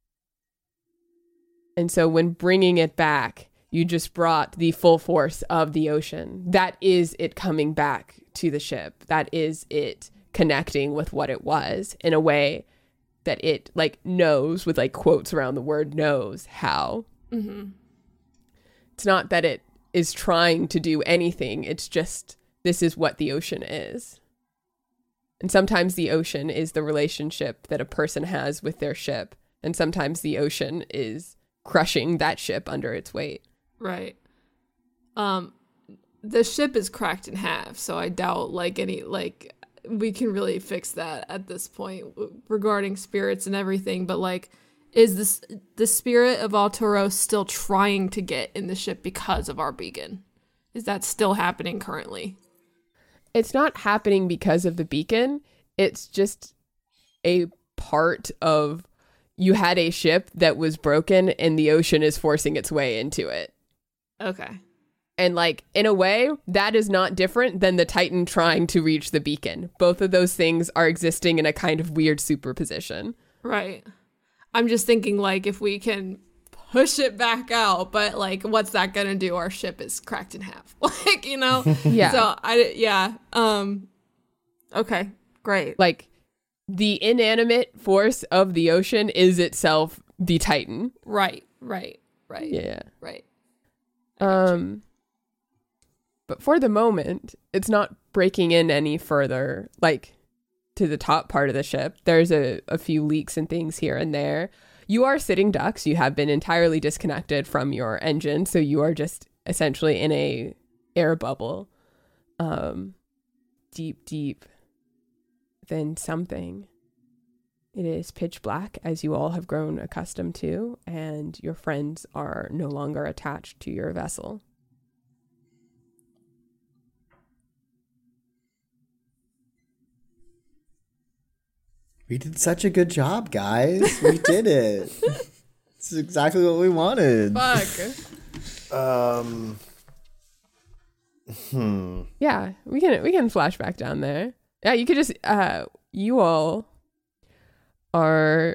And so when bringing it back, you just brought the full force of the ocean. That is it coming back to the ship. That is it connecting with what it was in a way that it like knows, with like quotes around the word knows how. Mm-hmm. It's not that it is trying to do anything. It's just, this is what the ocean is. And sometimes the ocean is the relationship that a person has with their ship. And sometimes the ocean is crushing that ship under its weight. Right. Um, the ship is cracked in half, so I doubt like any, like, we can really fix that at this point regarding spirits and everything. But like, is this the spirit of Altoros still trying to get in the ship because of our beacon? Is that still happening currently? It's not happening because of the beacon. It's just a part of, you had a ship that was broken and the ocean is forcing its way into it. Okay. And like, in a way, that is not different than the Titan trying to reach the beacon. Both of those things are existing in a kind of weird superposition. Right. I'm just thinking like, if we can push it back out, but like, what's that gonna do? Our ship is cracked in half. Like, you know? Yeah. So I, yeah. Um, okay, great. Like, the inanimate force of the ocean is itself the Titan. Right, right, right. Yeah. Right. Um, but for the moment, it's not breaking in any further, like to the top part of the ship. There's a, a few leaks and things here and there. You are sitting ducks. You have been entirely disconnected from your engine, so you are just essentially in a air bubble. Um, deep, deep than something. It is pitch black, as you all have grown accustomed to, and your friends are no longer attached to your vessel. We did such a good job, guys. We did it. This is exactly what we wanted. Fuck. Um. Hmm. Yeah, we can we can flash back down there. Yeah, you could just uh you all are,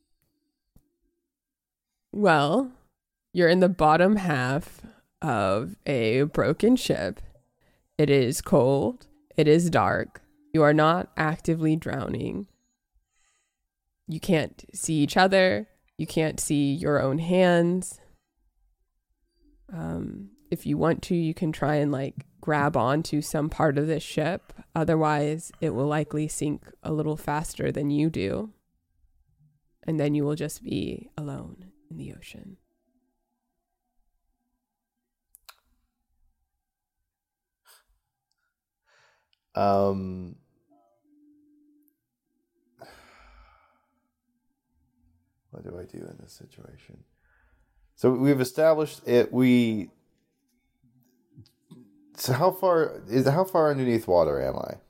well, you're in the bottom half of a broken ship. It is cold. It is dark. You are not actively drowning. You can't see each other. You can't see your own hands. Um, if you want to, you can try and like grab onto some part of this ship. Otherwise, it will likely sink a little faster than you do. And then you will just be alone in the ocean. Um. What do I do in this situation? So we've established it. We. So how far is how far underneath water am I?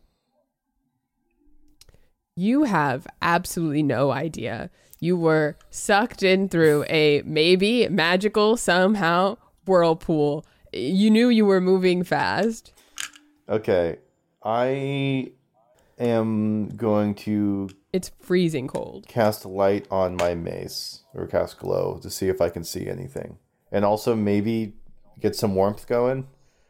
You have absolutely no idea. You were sucked in through a maybe magical somehow whirlpool. You knew you were moving fast. Okay, I am going to It's freezing cold. cast light on my mace or cast glow to see if I can see anything, and also maybe get some warmth going.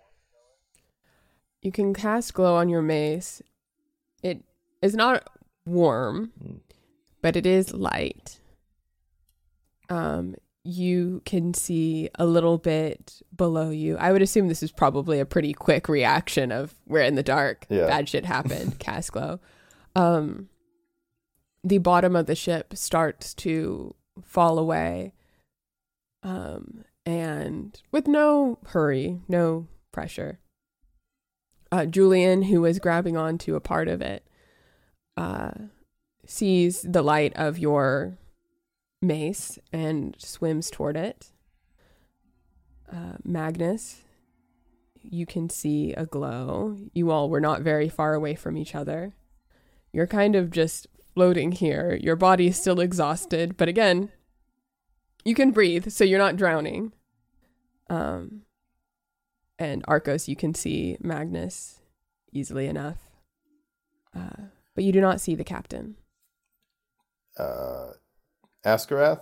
You can cast glow on your mace. It is not warm, but it is light. Um, you can see a little bit below you. I would assume this is probably a pretty quick reaction of we're in the dark. Yeah. Bad shit happened. Cast glow. Um, the bottom of the ship starts to fall away. Um, and with no hurry, no pressure. Uh, Julian, who was grabbing onto a part of it, uh, sees the light of your mace and swims toward it. Uh, Magnus, you can see a glow. You all were not very far away from each other. You're kind of just floating here. Your body is still exhausted, but again, you can breathe, so you're not drowning. Um, and Arcos, you can see Magnus easily enough. Uh, but you do not see the captain. Uh, Askarath?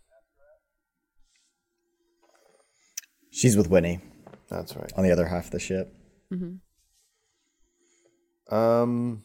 She's with Winnie That's right. on the other half of the ship. Mm-hmm. Um,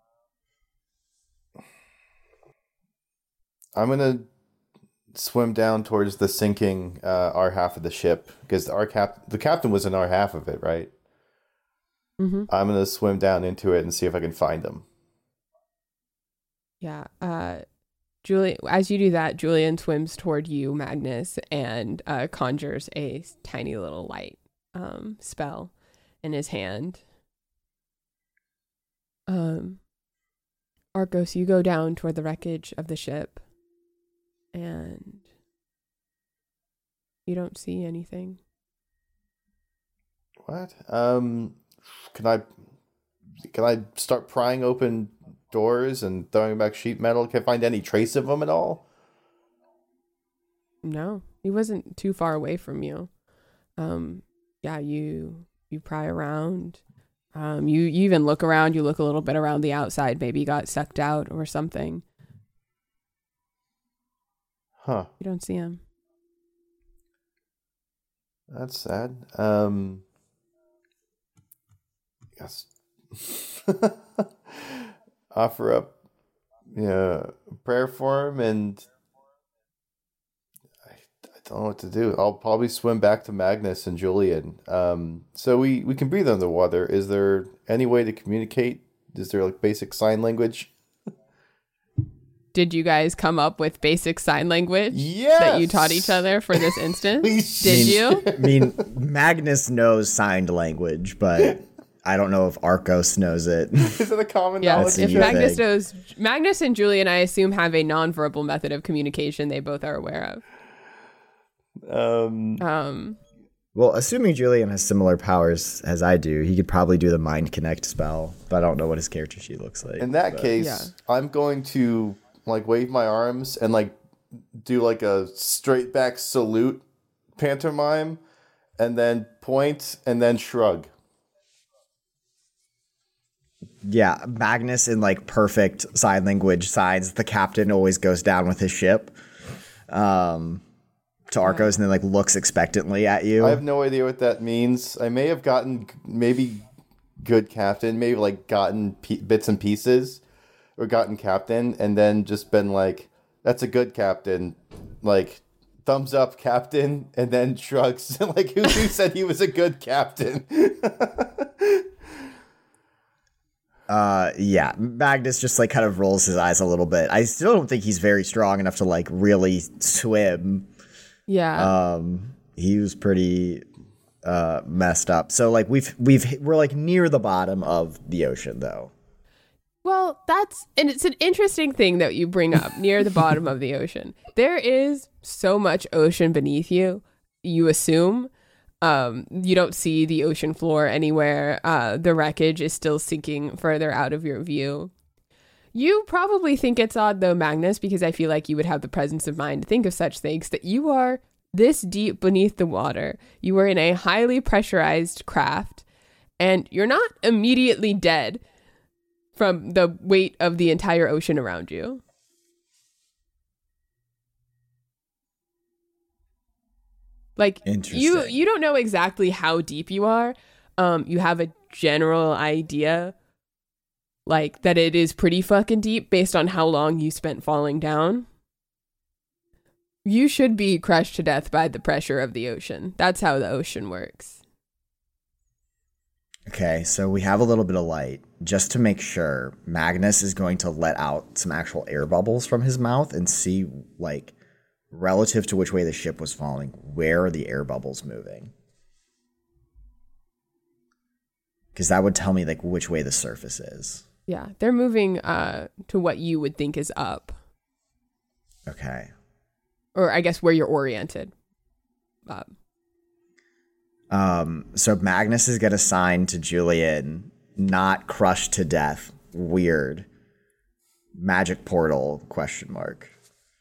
I'm gonna swim down towards the sinking uh, our half of the ship because our cap the captain was in our half of it, right? Mm-hmm. I'm gonna swim down into it and see if I can find him. Yeah. Uh, Julie, as you do that, Julian swims toward you, Magnus, and uh, conjures a tiny little light um, spell in his hand. Um, Arcos, you go down toward the wreckage of the ship, and you don't see anything. What? Um, can I can I start prying open doors and throwing back sheet metal? Can I find any trace of them at all? No, he wasn't too far away from you. Um, yeah, you you pry around. Um, you, you even look around. You look a little bit around the outside. Maybe he got sucked out or something. Huh. You don't see him. That's sad. Um, yes. Offer up yeah, prayer for him, and I, I don't know what to do. I'll probably swim back to Magnus and Julian. Um, so we, we can breathe underwater. Is there any way to communicate? Is there like basic sign language? Did you guys come up with basic sign language Yes! that you taught each other for this instance? Did you? I mean, Magnus knows signed language, but I don't know if Arcos knows it. Is it a common Yes, knowledge? a if you Magnus thing. knows, Magnus and Julian, I assume, have a nonverbal method of communication they both are aware of. Um, Um, Well, assuming Julian has similar powers as I do, he could probably do the Mind Connect spell, but I don't know what his character sheet looks like. in that but- case, yeah. I'm going to like wave my arms and like do like a straight back salute pantomime, and then point and then shrug. Yeah, Magnus in like perfect sign language signs. The captain always goes down with his ship um, to Arcos and then like looks expectantly at you. I have no idea what that means. I may have gotten maybe good captain, maybe like gotten p- bits and pieces, or gotten captain, and then just been like, "That's a good captain," like thumbs up, captain, and then shrugs. Like who, who said he was a good captain? Uh, yeah, Magnus just like kind of rolls his eyes a little bit. I still don't think he's very strong enough to like really swim. yeah. Um, he was pretty uh messed up. So like we've we've we're like near the bottom of the ocean though. Well, that's, and it's an interesting thing that you bring up near the bottom of the ocean. There is so much ocean beneath you, you assume. Um, you don't see the ocean floor anywhere. Uh, the wreckage is still sinking further out of your view. You probably think it's odd, though, Magnus, because I feel like you would have the presence of mind to think of such things, that you are this deep beneath the water. You are in a highly pressurized craft, and you're not immediately dead from the weight of the entire ocean around you. Like, you Interesting. you don't know exactly how deep you are. Um, you have a general idea, like, that it is pretty fucking deep based on how long you spent falling down. You should be crushed to death by the pressure of the ocean. That's how the ocean works. Okay, so we have a little bit of light. Just to make sure, Magnus is going to let out some actual air bubbles from his mouth and see, like, relative to which way the ship was falling, where are the air bubbles moving? Because that would tell me, like, which way the surface is. Yeah, they're moving uh, to what you would think is up. Okay. Or I guess where you're oriented. Uh, Um, so Magnus is going to sign to Julian, not crushed to death. Weird. Magic portal, question mark.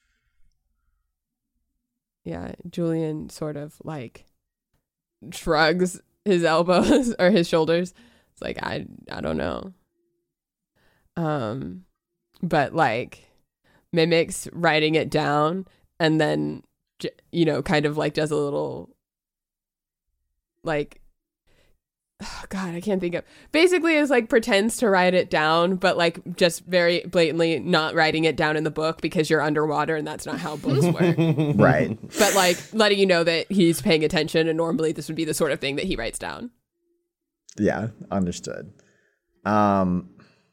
yeah, Julian sort of like shrugs his elbows or his shoulders. It's like, I I don't know. Um, but like mimics writing it down and then, j- you know, kind of like does a little like, oh God, I can't think of, basically is like pretends to write it down, but like just very blatantly not writing it down in the book because you're underwater and that's not how books work. Right. But like letting you know that he's paying attention, and normally this would be the sort of thing that he writes down. Yeah, understood. Um,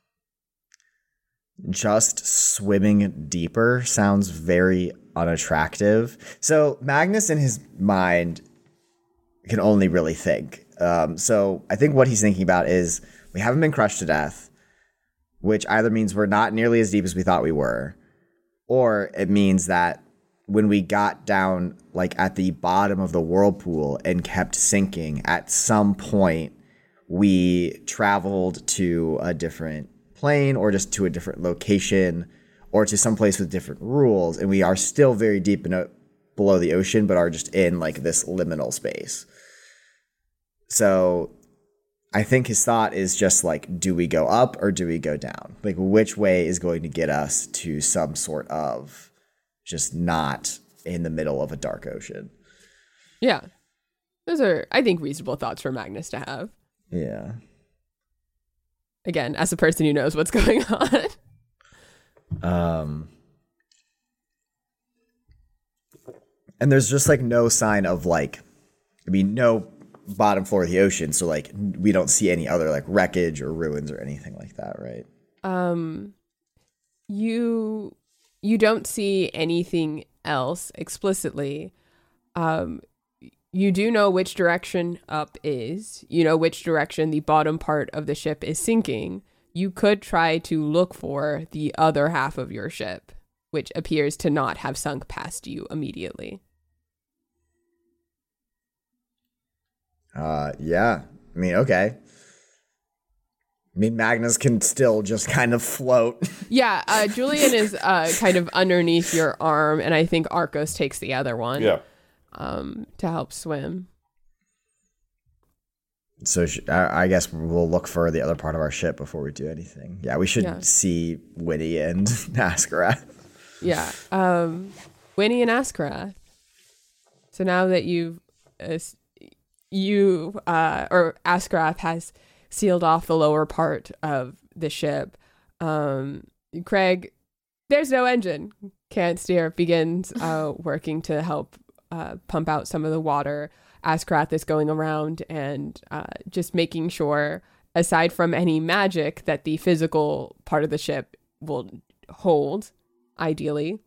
just swimming deeper sounds very unattractive. So Magnus in his mind can only really think. Um, so I think what he's thinking about is we haven't been crushed to death, which either means we're not nearly as deep as we thought we were, or it means that when we got down like at the bottom of the whirlpool and kept sinking, at some point we traveled to a different plane or just to a different location or to some place with different rules, and we are still very deep in a, below the ocean, but are just in like this liminal space. So I think his thought is just like, do we go up or do we go down? Like, which way is going to get us to some sort of just not in the middle of a dark ocean? Yeah. Those are, I think, reasonable thoughts for Magnus to have. Yeah. Again, as a person who knows what's going on. Um, and there's just like no sign of like, I mean, no bottom floor of the ocean. So like we don't see any other like wreckage or ruins or anything like that, right? Um, you you don't see anything else explicitly. Um, you do know which direction up is. You know which direction the bottom part of the ship is sinking. You could try to look for the other half of your ship, which appears to not have sunk past you immediately. Uh, yeah. I mean, okay. I mean, Magnus can still just kind of float. Yeah, uh, Julian is uh, kind of underneath your arm, and I think Arcos takes the other one. Yeah. Um, to help swim. So sh- I-, I guess we'll look for the other part of our ship before we do anything. Yeah, we should Yeah. see Winnie and Askarath. Yeah. Um, Winnie and Askarath. So now that you've, uh, you, uh, or Askarath has sealed off the lower part of the ship, um, Craig, there's no engine, can't steer, begins uh, working to help uh, pump out some of the water. Askarath is going around and uh, just making sure, aside from any magic, that the physical part of the ship will hold, ideally.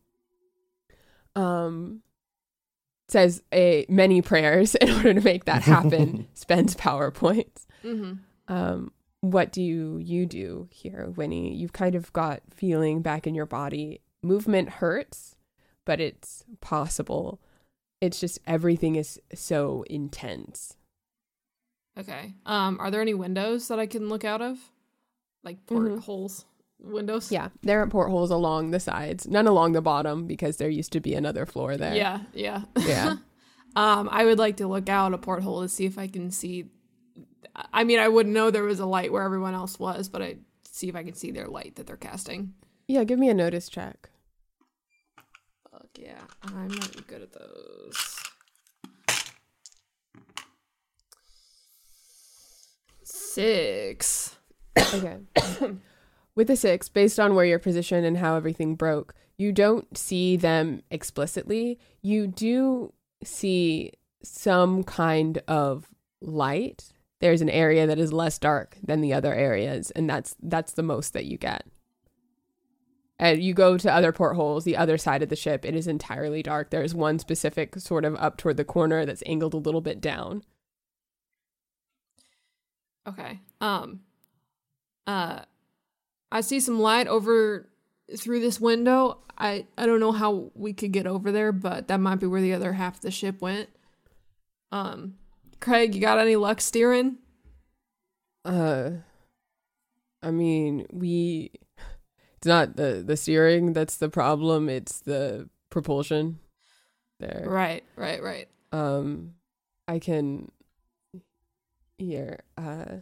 Um, says a many prayers in order to make that happen. Spends power points. Mm-hmm. Um, what do you, you do here, Winnie? You've kind of got feeling back in your body. Movement hurts, but it's possible. It's just everything is so intense. Okay. Um, are there any windows that I can look out of? Like portholes? Mm-hmm. Windows? Yeah, there are portholes along the sides. None along the bottom because there used to be another floor there. Yeah, yeah. Yeah. um, I would like to look out a porthole to see if I can see. I mean, I wouldn't know there was a light where everyone else was, but I'd see if I can see their light that they're casting. Yeah, give me a notice check. Fuck yeah, I'm not good at those. Six. Okay. With a six, based on where you're positioned and how everything broke, you don't see them explicitly. You do see some kind of light. There's an area that is less dark than the other areas, and that's that's the most that you get. And you go to other portholes, the other side of the ship, it is entirely dark. There's one specific sort of up toward the corner that's angled a little bit down. Okay. Um. Uh, I see some light over through this window. I I don't know how we could get over there, but that might be where the other half of the ship went. Um, Craig, you got any luck steering? Uh, I mean, we. It's not the, the steering that's the problem. It's the propulsion there. Right, right, right. Um, I can here. Uh,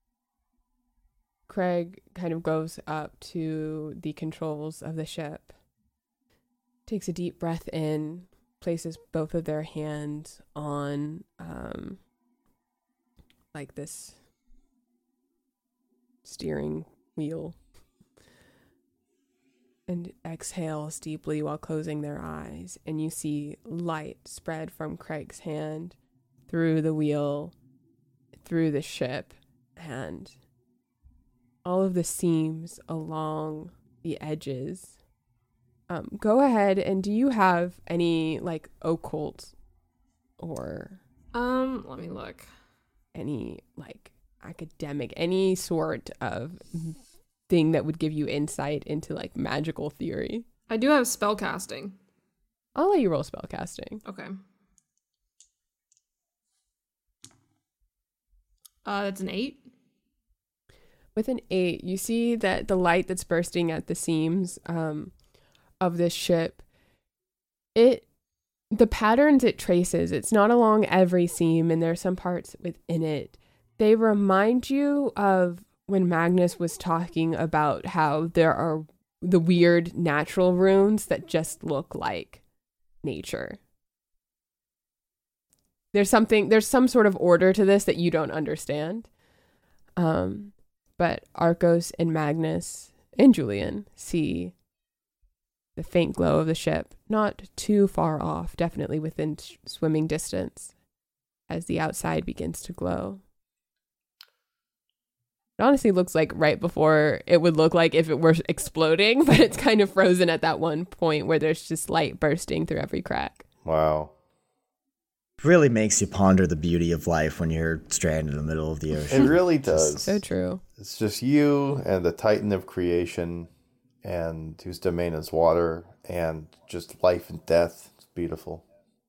Craig kind of goes up to the controls of the ship, takes a deep breath in, places both of their hands on um, like this steering wheel. And exhales deeply while closing their eyes. And you see light spread from Craig's hand through the wheel, through the ship, and all of the seams along the edges. Um, go ahead, and do you have any, like, occult or... Um, let me look. Any, like, academic, any sort of... thing that would give you insight into like magical theory? I do have spellcasting. I'll let you roll spellcasting. Okay. Uh, that's an eight. With an eight, you see that the light that's bursting at the seams um, of this ship, it, the patterns it traces, it's not along every seam, and there are some parts within it. They remind you of when Magnus was talking about how there are the weird natural runes that just look like nature. There's something, there's some sort of order to this that you don't understand. Um, but Arcos and Magnus and Julian see the faint glow of the ship, not too far off, definitely within sh- swimming distance, as the outside begins to glow. It honestly looks like right before it would look like if it were exploding, but it's kind of frozen at that one point where there's just light bursting through every crack. Wow. Really makes you ponder the beauty of life when you're stranded in the middle of the It ocean. really does. So true. It's just you and the Titan of creation, and whose domain is water, and just life and death. It's beautiful.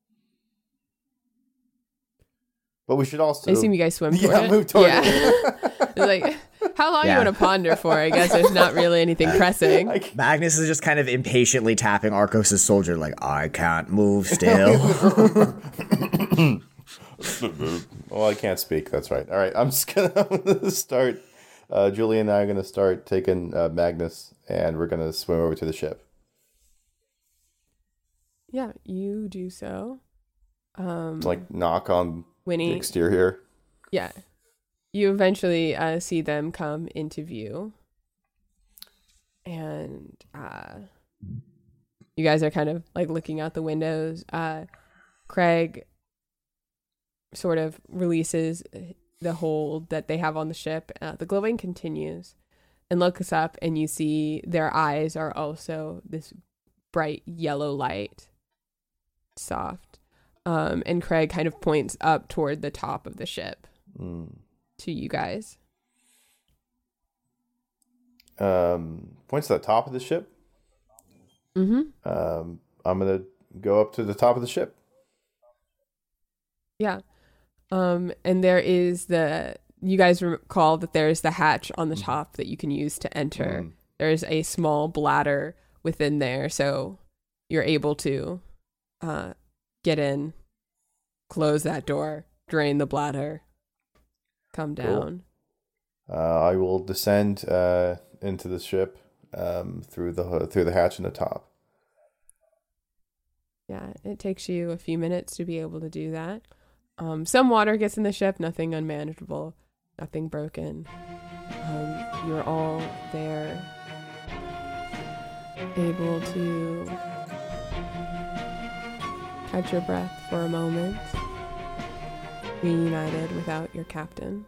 But we should also... I assume you guys swim toward Yeah, it. move toward yeah. it. It's like, how long Yeah. you want to ponder for? I guess there's not really anything pressing. I can't- Magnus is just kind of impatiently tapping Arcos' soldier, like, I can't move still. Well, I can't speak. That's right. All right, I'm just gonna, I'm gonna start. Uh, Julie and I are gonna start taking uh, Magnus, and we're gonna swim over to the ship. Yeah, you do so. Um, Like knock on the Winnie, exterior. yeah. You eventually uh, see them come into view. And uh, you guys are kind of like looking out the windows. Uh, Craig sort of releases the hold that they have on the ship. Uh, the glowing continues and looks up, and you see their eyes are also this bright yellow light. Soft. Um, and Craig kind of points up toward the top of the ship Mm. to you guys. Um, points to the top of the ship. Mm-hmm. Um, I'm gonna go up to the top of the ship. Yeah. Um, and there is the, you guys recall that there's the hatch on the top that you can use to enter. Mm. There's a small bladder within there, so you're able to uh, get in, close that door, drain the bladder, come down. Cool. Uh, I will descend uh, into the ship um, through the through the hatch in the top. Yeah, it takes you a few minutes to be able to do that. Um, some water gets in the ship, nothing unmanageable, nothing broken. Um, you're all there, able to catch your breath for a moment, reunited without your captain.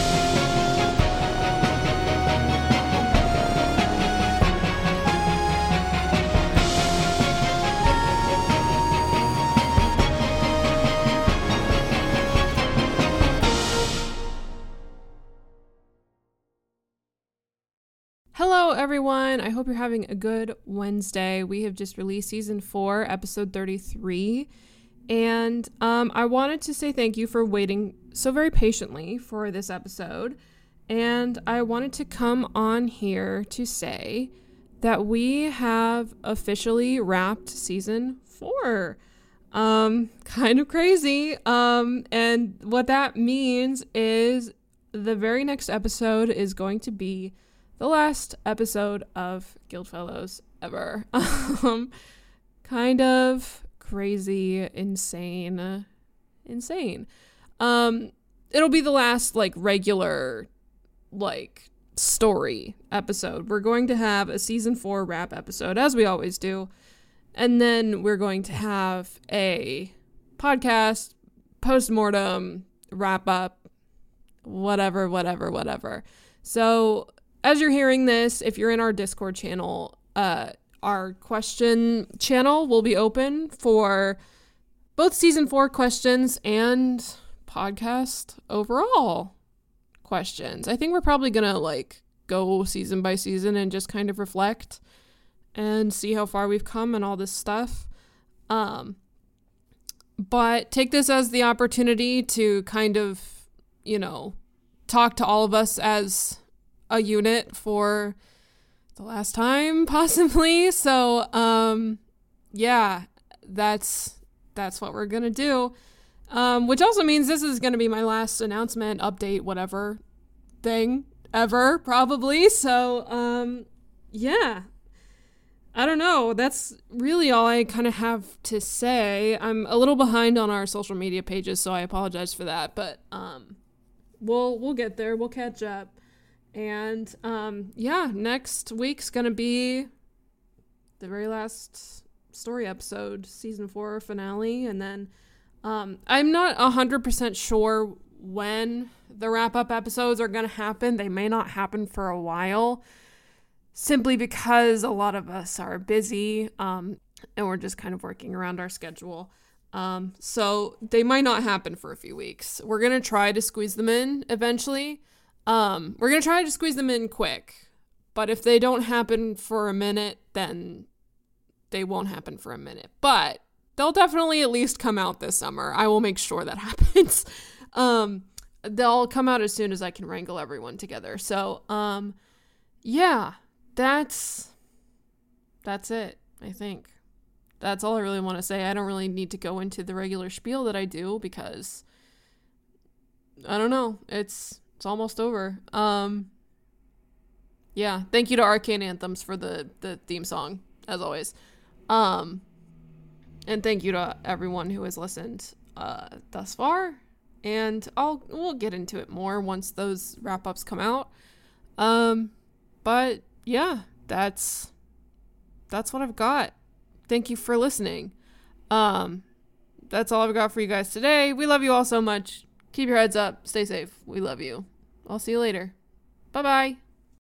Hello, everyone. I hope you're having a good Wednesday. We have just released season four, episode thirty-three. And um, I wanted to say thank you for waiting so very patiently for this episode. And I wanted to come on here to say that we have officially wrapped season four. Um, kind of crazy. Um, and what that means is the very next episode is going to be the last episode of Guildfellows ever. um, kind of crazy, insane, insane. Um, it'll be the last like regular, like story episode. We're going to have a season four wrap episode, as we always do, and then we're going to have a podcast, post-mortem, wrap up, whatever, whatever, whatever. So as you're hearing this, if you're in our Discord channel, uh, our question channel will be open for both season four questions and podcast overall questions. I think we're probably gonna like go season by season and just kind of reflect and see how far we've come and all this stuff. Um, but take this as the opportunity to kind of, you know, talk to all of us as a unit for the last time, possibly. So, um, yeah, that's that's what we're gonna do. Um, which also means this is gonna be my last announcement, update, whatever thing ever, probably. So, um, yeah. I don't know. That's really all I kind of have to say. I'm a little behind on our social media pages, so I apologize for that. But um, we'll we'll get there. We'll catch up. And um, yeah, next week's gonna be the very last story episode, season four finale. And then um, I'm not one hundred percent sure when the wrap-up episodes are going to happen. They may not happen for a while, simply because a lot of us are busy um, and we're just kind of working around our schedule. Um, so they might not happen for a few weeks. We're going to try to squeeze them in eventually. Um, we're going to try to squeeze them in quick. But if they don't happen for a minute, then they won't happen for a minute. But they'll definitely at least come out this summer. I will make sure that happens. um, they'll come out as soon as I can wrangle everyone together. So, um, yeah, that's, that's it, I think. That's all I really want to say. I don't really need to go into the regular spiel that I do because, I don't know, it's, it's almost over. Um, yeah, thank you to Arcane Anthems for the, the theme song, as always. Um, and thank you to everyone who has listened uh, thus far. And I'll we'll get into it more once those wrap-ups come out. Um, but yeah, that's that's what I've got. Thank you for listening. Um, that's all I've got for you guys today. We love you all so much. Keep your heads up. Stay safe. We love you. I'll see you later. Bye-bye.